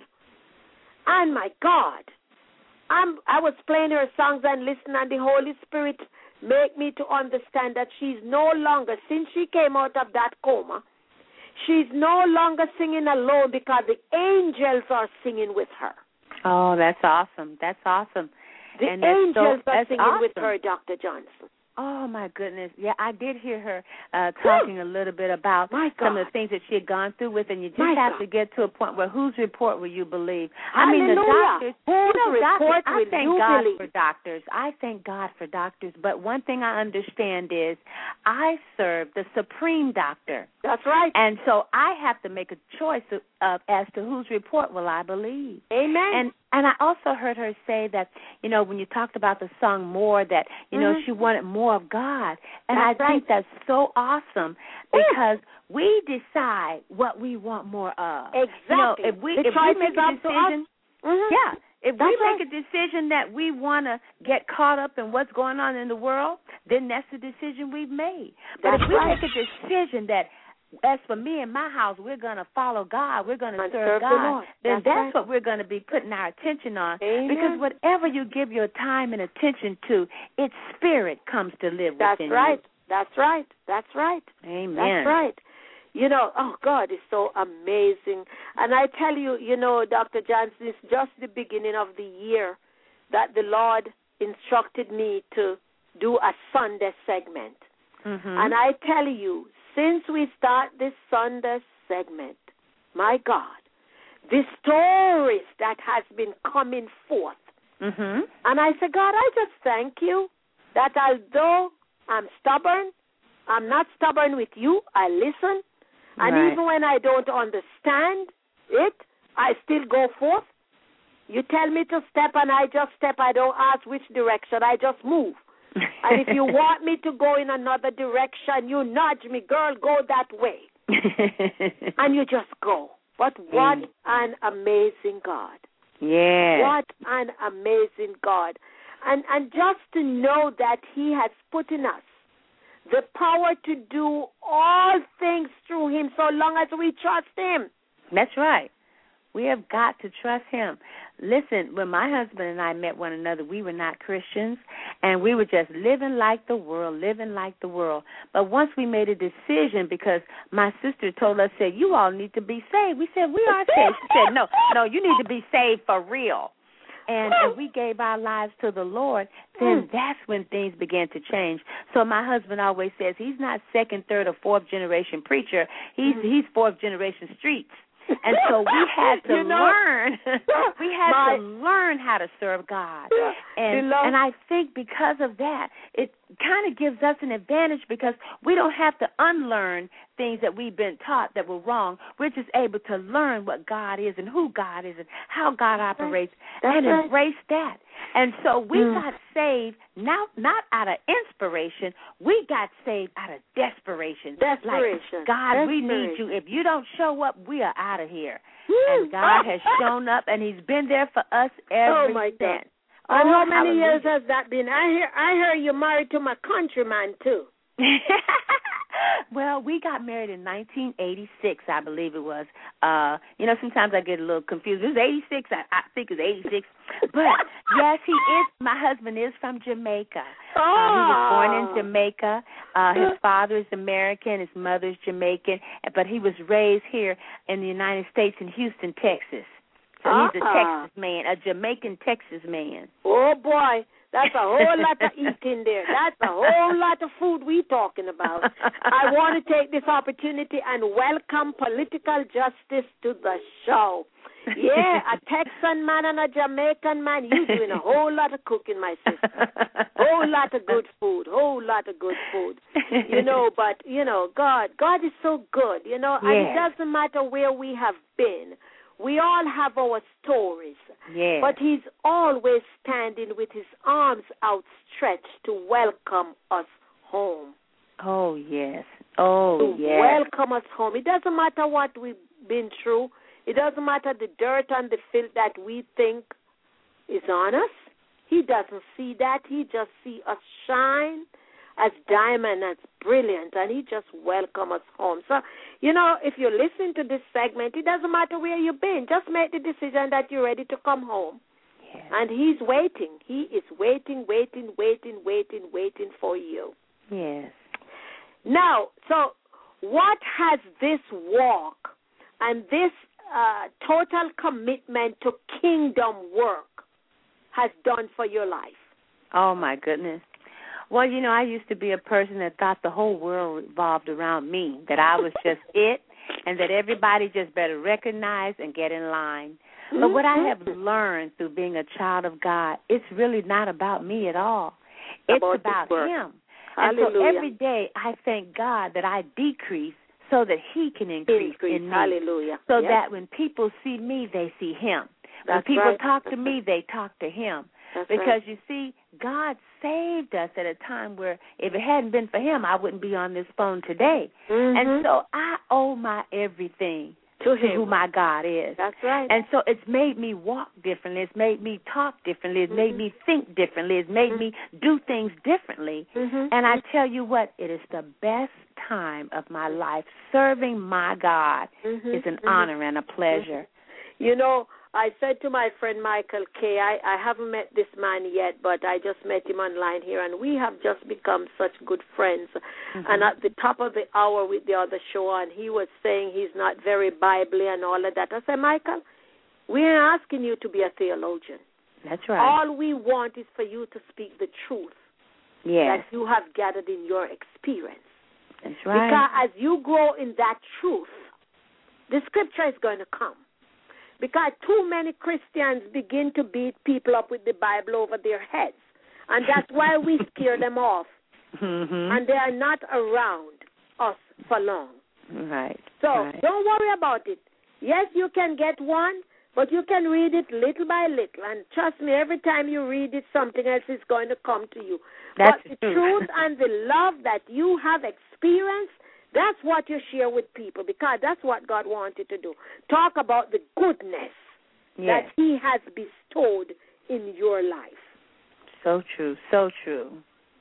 And my God, I'm, I was playing her songs and listening, and the Holy Spirit made me to understand that she's no longer, since she came out of that coma, she's no longer singing alone because the angels are singing with her. Oh, that's awesome. That's awesome. The and angels so, are singing awesome. with her, Doctor Johnson. Oh, my goodness. Yeah, I did hear her uh, talking a little bit about some of the things that she had gone through with, and you just My have God. to get to a point where whose report will you believe? Hallelujah. I mean, the doctors, whose you know, report doctors, I will thank you God believe? for doctors. I thank God for doctors, but one thing I understand is I serve the supreme doctor. That's right. And so I have to make a choice of, of, as to whose report will I believe. Amen. And And I also heard her say that, you know, when you talked about the song More, that, you know, mm-hmm. she wanted more of God. And that's I right. think that's so awesome because we decide what we want more of. Exactly. You know, if we, the if we make a decision, mm-hmm. yeah, if that's we make right. a decision that we want to get caught up in what's going on in the world, then that's the decision we've made. But That's if we right. make a decision that, as for me and my house, we're going to follow God, we're going to and serve serve God, the Lord. then that's, that's right. what we're going to be putting our attention on. Amen. Because whatever you give your time and attention to, its spirit comes to live That's within right. you. That's right. That's right. Amen. That's right. You know, oh, God is so amazing. And I tell you, you know, Doctor Johnson, it's just the beginning of the year that the Lord instructed me to do a Sunday segment. Mm-hmm. And I tell you, since we start this Sunday segment, my God, the stories that has been coming forth. Mm-hmm. And I said, God, I just thank you that although I'm stubborn, I'm not stubborn with you. I listen. And right. even when I don't understand it, I still go forth. You tell me to step and I just step. I don't ask which direction. I just move. And if you want me to go in another direction, you nudge me, girl, go that way. And you just go. But what mm. an amazing God. Yeah. What an amazing God. And and just to know that he has put in us the power to do all things through him so long as we trust him. That's right. We have got to trust him. Listen, when my husband and I met one another, we were not Christians, and we were just living like the world, living like the world. But once we made a decision, because my sister told us, said, you all need to be saved. We said, we are saved. She said, no, no, you need to be saved for real. And if we gave our lives to the Lord, then that's when things began to change. So my husband always says he's not second, third, or fourth generation preacher. He's he's fourth generation streets. And so we had to you know, learn. we had my, to learn how to serve God. And love, and I think because of that, it kind of gives us an advantage because we don't have to unlearn things that we've been taught that were wrong. We're just able to learn what God is and who God is and how God operates That's and right. embrace that. And so we mm. got saved not not out of inspiration. We got saved out of desperation. Desperation. Like, God, desperation. we need you. If you don't show up, we are out of here. Woo. And God has shown up, and he's been there for us every oh my God. since. And oh, how many hallelujah. years has that been? I hear I hear you're married to my countryman, too. Well, we got married in nineteen eighty-six, I believe it was. Uh, you know, sometimes I get a little confused. It was eighty-six. I, I think it was eighty-six. But, yes, he is. My husband is from Jamaica. Oh. Uh, he was born in Jamaica. Uh, his father is American. His mother is Jamaican. But he was raised here in the United States in Houston, Texas. So he's a Ah. Texas man, a Jamaican Texas man. Oh, boy. That's a whole lot of eating there. That's a whole lot of food we talking about. I want to take this opportunity and welcome Political Justice to the show. Yeah, a Texan man and a Jamaican man. You doing a whole lot of cooking, my sister. Whole lot of good food. Whole lot of good food. You know, but, you know, God, God is so good, you know, and Yes. it doesn't matter where we have been. We all have our stories, Yeah. but he's always standing with his arms outstretched to welcome us home. Oh, yes. Oh, to yes. welcome us home. It doesn't matter what we've been through. It doesn't matter the dirt and the filth that we think is on us. He doesn't see that. He just sees us shine as diamond, as brilliant, and he just welcomes us home. So, you know, if you're listening to this segment, it doesn't matter where you've been. Just make the decision that you're ready to come home. Yes. And he's waiting. He is waiting, waiting, waiting, waiting, waiting for you. Yes. Now, so what has this walk and this uh, total commitment to kingdom work has done for your life? Oh, my goodness. Well, you know, I used to be a person that thought the whole world revolved around me, that I was just it, and that everybody just better recognize and get in line. Mm-hmm. But what I have learned through being a child of God, it's really not about me at all. It's about, about Him. Hallelujah. And so every day I thank God that I decrease so that He can increase, increase. in me. Hallelujah. So yes. that when people see me, they see Him. When That's people right. talk to me, they talk to Him. That's because, right. you see, God saved us at a time where if it hadn't been for Him, I wouldn't be on this phone today. Mm-hmm. And so I owe my everything to, to who my God is. That's right. And so it's made me walk differently. It's made me talk differently. It's mm-hmm. made me think differently. It's made mm-hmm. me do things differently. Mm-hmm. And I tell you what, it is the best time of my life. Serving my God mm-hmm. is an mm-hmm. honor and a pleasure. You know, I said to my friend Michael Kay, I, I haven't met this man yet, but I just met him online here, and we have just become such good friends. Mm-hmm. And at the top of the hour with the other show, and he was saying he's not very Bible-y and all of that. I said, Michael, we're asking you to be a theologian. That's right. All we want is for you to speak the truth yes. that you have gathered in your experience. That's right. Because as you grow in that truth, the scripture is going to come. Because too many Christians begin to beat people up with the Bible over their heads. And that's why we scare them off. Mm-hmm. And they are not around us for long. Right. So right. don't worry about it. Yes, you can get one, but you can read it little by little. And trust me, every time you read it, something else is going to come to you. That's but the true. truth and the love that you have experienced, that's what you share with people, because that's what God wanted to do. Talk about the goodness yes. that He has bestowed in your life. So true, so true,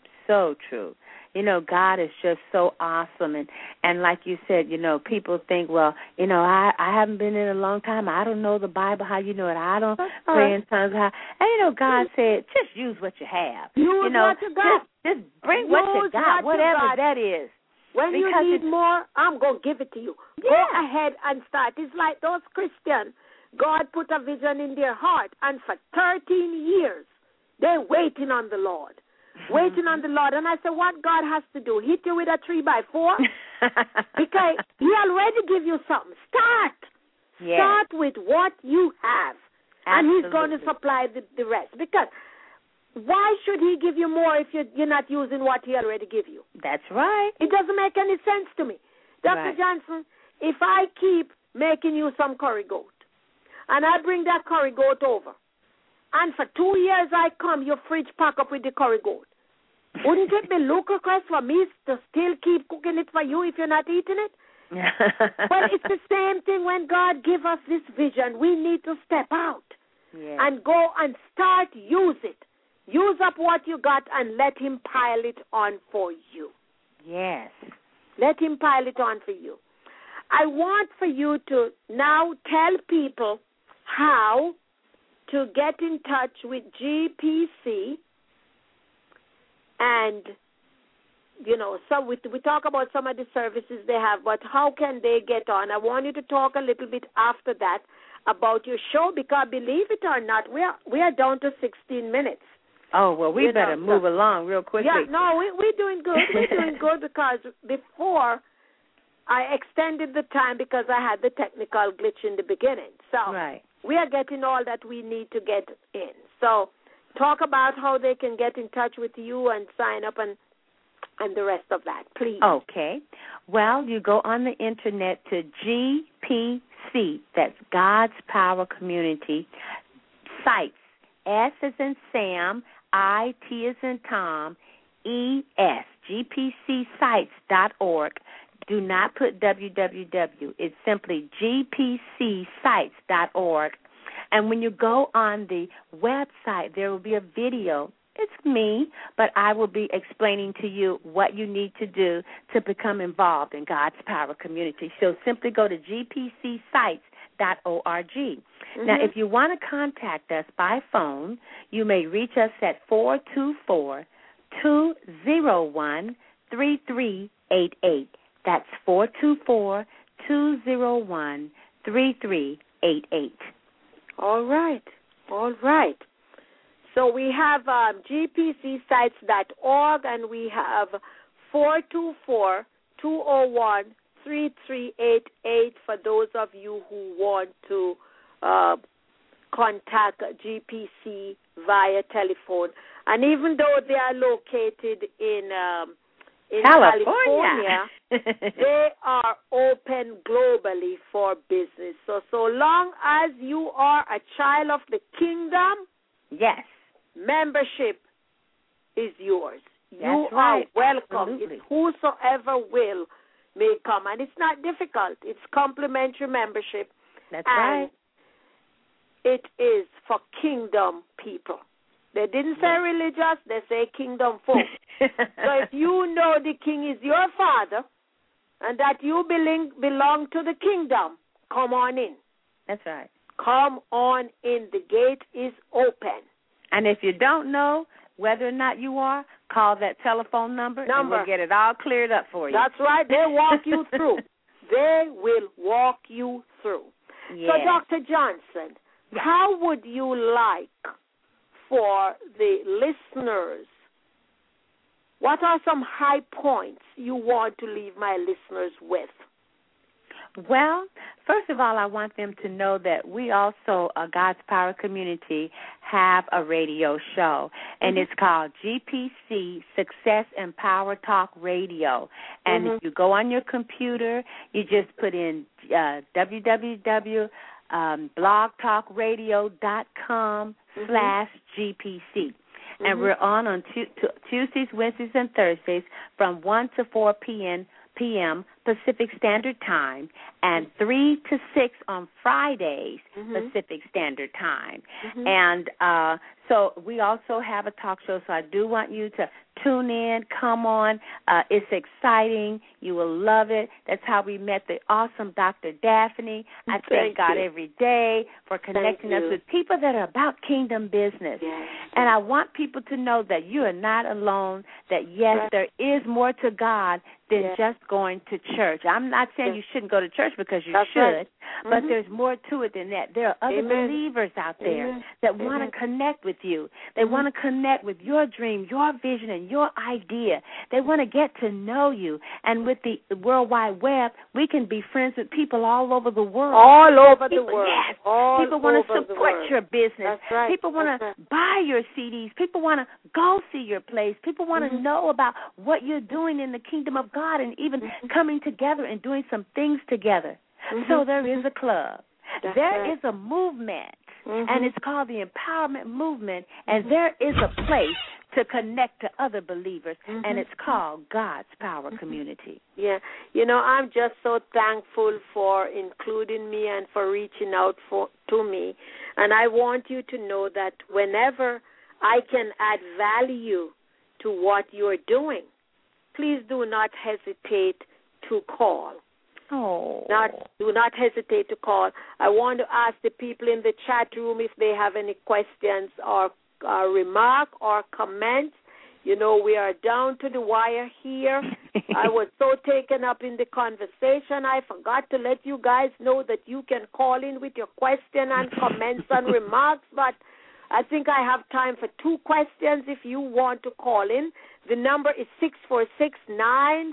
so true. You know, God is just so awesome. And, and like you said, you know, people think, well, you know, I, I haven't been in a long time. I don't know the Bible. How you know it? I don't uh-huh. pray in tongues. How, and, you know, God said, just use what you have. Use you know, what you got. Just, just bring use what you got, what whatever you got. that is. When because you need more, I'm going to give it to you. Yeah. Go ahead and start. It's like those Christians. God put a vision in their heart, and for thirteen years, they're waiting on the Lord. Mm-hmm. Waiting on the Lord. And I said, what God has to do? Hit you with a three by four? Because He already give you something. Start. Yes. Start with what you have. Absolutely. And He's going to supply the, the rest. Because why should He give you more if you're, you're not using what He already give you? That's right. It doesn't make any sense to me. Doctor Right. Johnson, if I keep making you some curry goat, and I bring that curry goat over, and for two years I come, your fridge pack up with the curry goat, wouldn't it be ludicrous for me to still keep cooking it for you if you're not eating it? Well, it's the same thing when God give us this vision. We need to step out yes. and go and start use it. Use up what you got and let Him pile it on for you. Yes. Let Him pile it on for you. I want for you to now tell people how to get in touch with G P C, and, you know, so we, we talk about some of the services they have, but how can they get on? I want you to talk a little bit after that about your show, because believe it or not, we are, we are down to sixteen minutes. Oh, well, we you better know, move so, along real quickly. Yeah, no, we, we're doing good. We're doing good because before I extended the time because I had the technical glitch in the beginning. So right. we are getting all that we need to get in. So talk about how they can get in touch with you and sign up and and the rest of that, please. Okay. Well, you go on the Internet to G P C, that's God's Power Community, sites, S as in Sam, I, T as in Tom, E S, G P C sites dot org. Do not put w w w. It's simply g p c sites dot org. And when you go on the website, there will be a video. It's me, but I will be explaining to you what you need to do to become involved in God's Power Community. So simply go to g p c sites dot org. Mm-hmm. Now, if you want to contact us by phone, you may reach us at four two four, two zero one, three three eight eight. That's four two four, two zero one, three three eight eight. All right. All right. So we have um, g p c sites dot org, and we have four two four, two zero one, three three eight eight for those of you who want to uh, contact G P C via telephone. And even though they are located in um, in California, California they are open globally for business. So so long as you are a child of the kingdom, yes, membership is yours. That's you right. are welcome. Absolutely. It's whosoever will may come. And it's not difficult. It's complimentary membership. That's and right. It is for kingdom people. They didn't say yes. religious, they say kingdom folk. So if you know the king is your father and that you belong, belong to the kingdom, come on in. That's right. Come on in. The gate is open. And if you don't know whether or not you are, call that telephone number, number. and we'll get it all cleared up for you. That's right. They walk you through. They will walk you through. Yes. So, Doctor Johnson, yes. how would you like for the listeners, what are some high points you want to leave my listeners with? Well, first of all, I want them to know that we also, uh, God's Power Community, have a radio show, and mm-hmm. it's called G P C Success and Power Talk Radio. And mm-hmm. if you go on your computer, you just put in uh, w w w dot blog talk radio dot com mm-hmm. slash G P C. Mm-hmm. And we're on on tu- tu- Tuesdays, Wednesdays, and Thursdays from one to four p.m. p.m. Pacific Standard Time, and three to six on Fridays mm-hmm. Pacific Standard Time. Mm-hmm. And uh, so we also have a talk show, so I do want you to tune in, come on. Uh, it's exciting. You will love it. That's how we met the awesome Doctor Daphne. I thank, thank God you. every day for connecting us with people that are about kingdom business. Yes. And I want people to know that you are not alone, that, yes, right. there is more to God than yes. just going to church. I'm not saying yes. you shouldn't go to church because you That's should, right. but mm-hmm. there's more to it than that. There are other Amen. believers out there Amen. that want to connect with you. They mm-hmm. want to connect with your dream, your vision, and your idea. They want to get to know you. And with the World Wide Web, we can be friends with people all over the world. All over people, the world. Yes. All people want to over support your business. That's right. People want to right. buy your C Ds. People want to go see your place. People want to mm-hmm. know about what you're doing in the kingdom of God, and even mm-hmm. coming together and doing some things together. Mm-hmm. So there is a club. That's there right. is a movement, mm-hmm. and it's called the Empowerment Movement, and mm-hmm. there is a place to connect to other believers, mm-hmm. and it's called God's Power Community. Yeah. You know, I'm just so thankful for including me and for reaching out for to me. And I want you to know that whenever I can add value to what you're doing, please do not hesitate to call. Oh. Not, do not hesitate to call. I want to ask the people in the chat room if they have any questions or uh, remark or comments. You know, we are down to the wire here. I was so taken up in the conversation, I forgot to let you guys know that you can call in with your question and comments and remarks, but I think I have time for two questions if you want to call in. The number is six four six, nine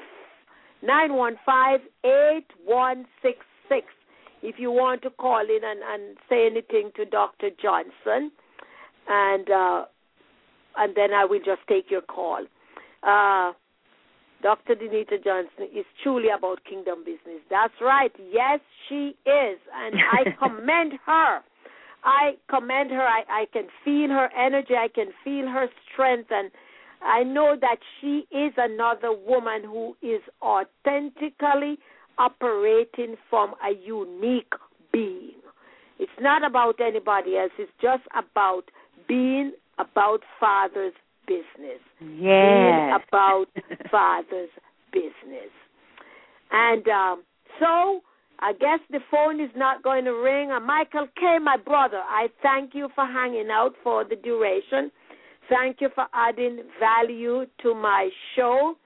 one five, eight one six six. If you want to call in and, and say anything to Doctor Johnson, and uh, and then I will just take your call. Uh, Doctor Denita Johnson is truly about kingdom business. That's right. Yes, she is, and I commend her. I commend her. I, I can feel her energy. I can feel her strength, and I know that she is another woman who is authentic authentically operating from a unique being. It's not about anybody else. It's just about being about Father's business. Yes. Being about Father's business. And um, so I guess the phone is not going to ring. Uh, Michael K., my brother, I thank you for hanging out for the duration. Thank you for adding value to my show.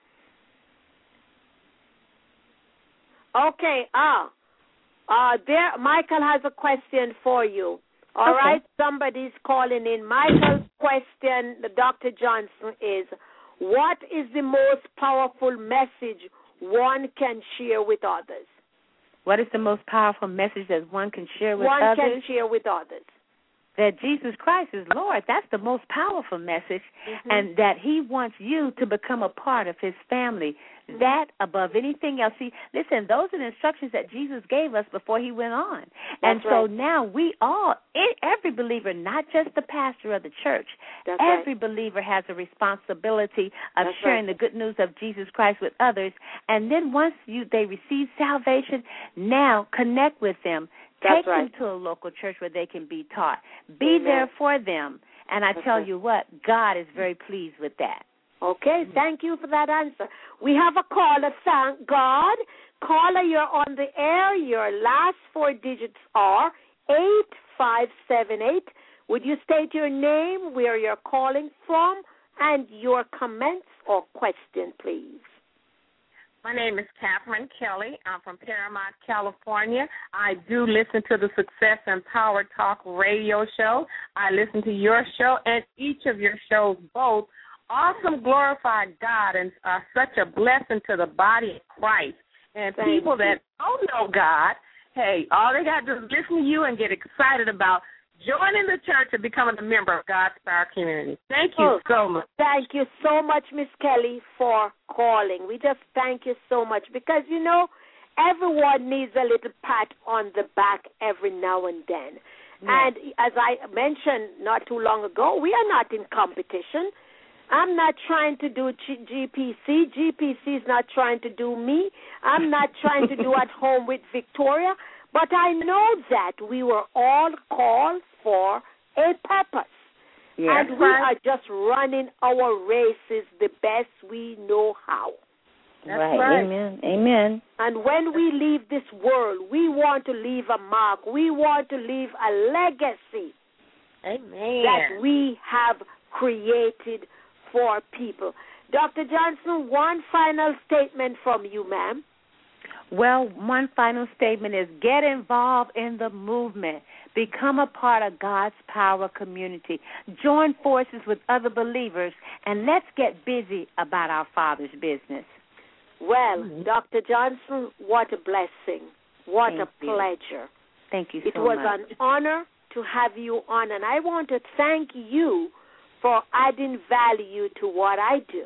Okay, ah, uh, there, Michael has a question for you. All Okay. right, somebody's calling in. Michael's question, the Doctor Johnson, is, what is the most powerful message one can share with others? What is the most powerful message that one can share with one others? can share with others. That Jesus Christ is Lord. That's the most powerful message, Mm-hmm. and that He wants you to become a part of His family. Mm-hmm. That above anything else. See, listen, those are the instructions that Jesus gave us before He went on. That's and so right. now we all, every believer, not just the pastor of the church, That's every right. believer has a responsibility of That's sharing right. the good news of Jesus Christ with others. And then once you they receive salvation, now connect with them. That's Take right. them to a local church where they can be taught. Be Amen. there for them. And I That's tell right. you what, God is very pleased with that. Okay, thank you for that answer. We have a caller, thank God. Caller, you're on the air. Your last four digits are eight five seven eight. Would you state your name, where you're calling from, and your comments or question, please? My name is Catherine Kelly. I'm from Paramount, California. I do listen to the Success and Power Talk radio show. I listen to your show and each of your shows both. Awesome, glorify God, and are such a blessing to the body of Christ. And Thank people you. that don't know God, hey, all they got to do is listen to you and get excited about joining the church and becoming a member of God's Power Community. Thank you Oh, so much. Thank you so much, Miss Kelly, for calling. We just thank you so much because, you know, everyone needs a little pat on the back every now and then. Yeah. And as I mentioned not too long ago, we are not in competition. I'm not trying to do G P C. G P C is not trying to do me. I'm not trying to do at home with Victoria. But I know that we were all called for a purpose. Yeah. And we are just running our races the best we know how. That's right. right. Amen. Amen. And when we leave this world, we want to leave a mark. We want to leave a legacy Amen. that we have created for people. Doctor Johnson, one final statement from you, ma'am. Well, one final statement is get involved in the movement. Become a part of God's Power Community. Join forces with other believers, and let's get busy about our Father's business. Well, Mm-hmm. Doctor Johnson, what a blessing. What Thank a you. pleasure. Thank you It so was much. an honor to have you on, and I want to thank you for adding value to what I do.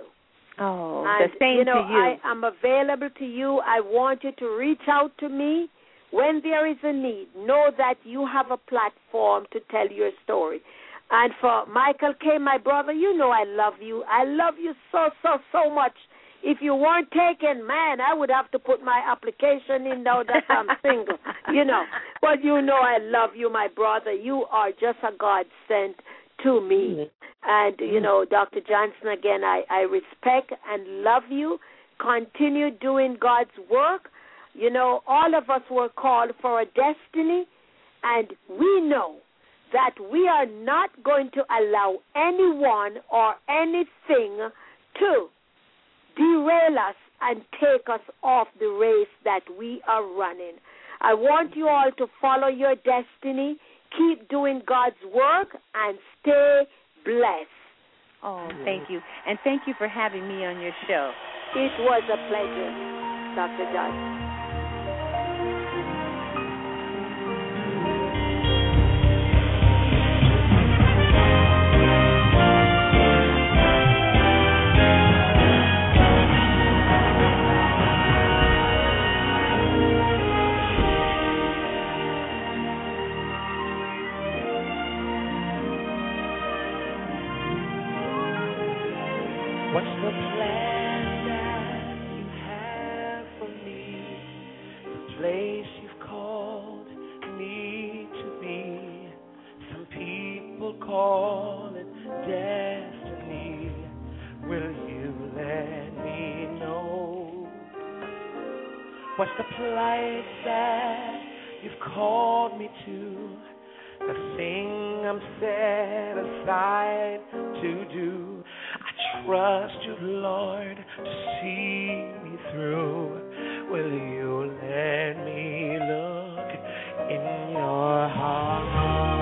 Oh, And, the same you know, to you. I am available to you. I want you to reach out to me when there is a need. Know that you have a platform to tell your story. And for Michael K., my brother, you know I love you. I love you so, so, so much. If you weren't taken, man, I would have to put my application in now that I'm single, you know. But you know I love you, my brother. You are just a godsend to me. And, you know, Doctor Johnson, again, I, I respect and love you. Continue doing God's work. You know, all of us were called for a destiny, and we know that we are not going to allow anyone or anything to derail us and take us off the race that we are running. I want you all to follow your destiny, keep doing God's work, and stay blessed. Oh, thank you. And thank you for having me on your show. It was a pleasure, Doctor Johnson. What's the plan that you have for me? What's the place that you've called me to? The thing I'm set aside to do. I trust you, Lord, to see me through. Will you let me look in your heart?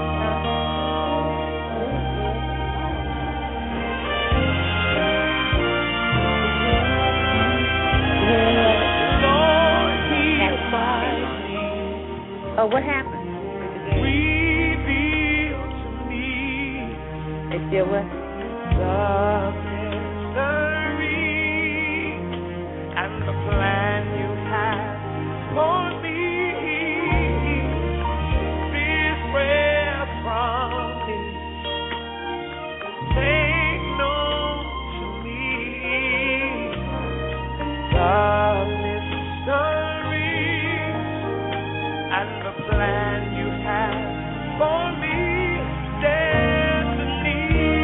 Oh, what happened? Reveal to me. It's still what? The mystery and the plan you have for me. This prayer from me. Make known to me the mystery and the plan you have for me, destiny.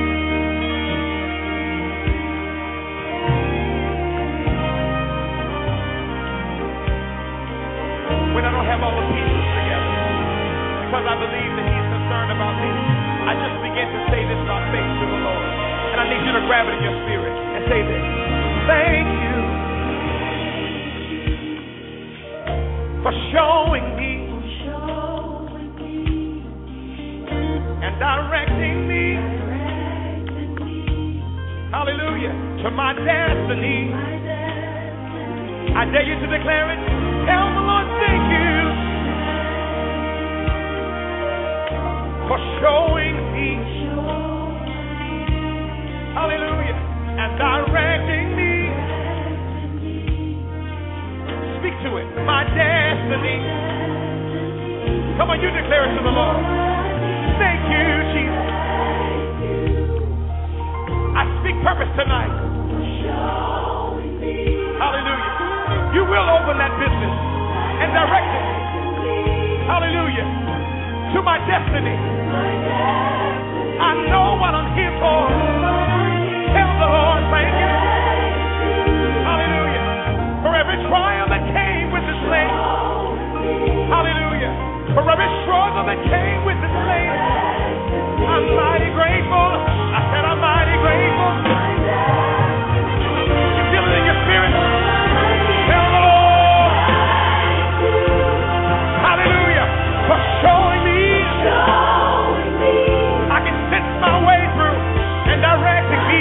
When I don't have all the pieces together, because I believe that He's concerned about me, I just begin to say this by faith to the Lord. And I need you to grab it in your spirit and say this. Thank you for showing me and directing me, hallelujah, to my destiny. I dare you to declare it. Tell the Lord, thank you for showing me, hallelujah, and directing me. Speak to it, my destiny. Come on, you declare it to the Lord. Thank you, Jesus. I speak purpose tonight. Hallelujah. You will open that business and direct it. Hallelujah. To my destiny. I know what I'm here for. Tell the Lord, thank you. Hallelujah. For every trial that came with this land. Hallelujah. For every struggle that came with this land. I'm mighty grateful. I said I'm mighty grateful. You feel it in your spirit? Tell the Lord. Hallelujah. For showing me. I can sense my way through and directing me.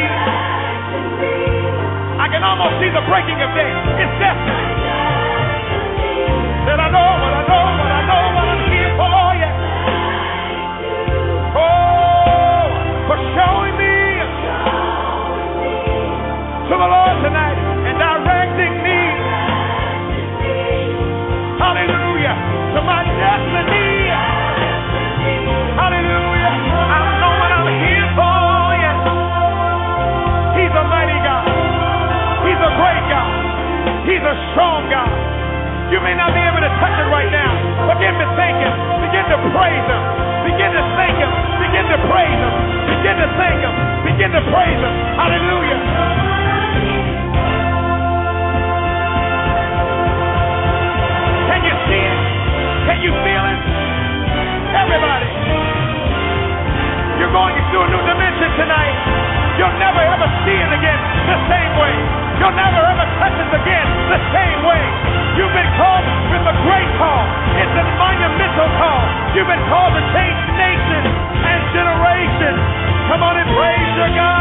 I can almost see the breaking of day. It's destiny. Said I know what I know what I know what I'm here for. Yeah. Oh, for showing me to the Lord tonight and directing me. Hallelujah. To my destiny. Hallelujah. I know what I'm here for. Yeah. He's a mighty God. He's a great God. He's a strong God. You may not be able to touch it right now. Begin to thank Him. Begin to praise Him. Begin to thank Him. Begin to praise Him. Begin to thank Him. Begin to praise Him. Hallelujah. Can you see it? Can you feel it? Everybody. You're going into a new dimension tonight. You'll never ever see it again the same way. You'll never ever touch it again the same way. You've been called with a great call. It's a monumental call. You've been called to change nations and generations. Come on and praise your God.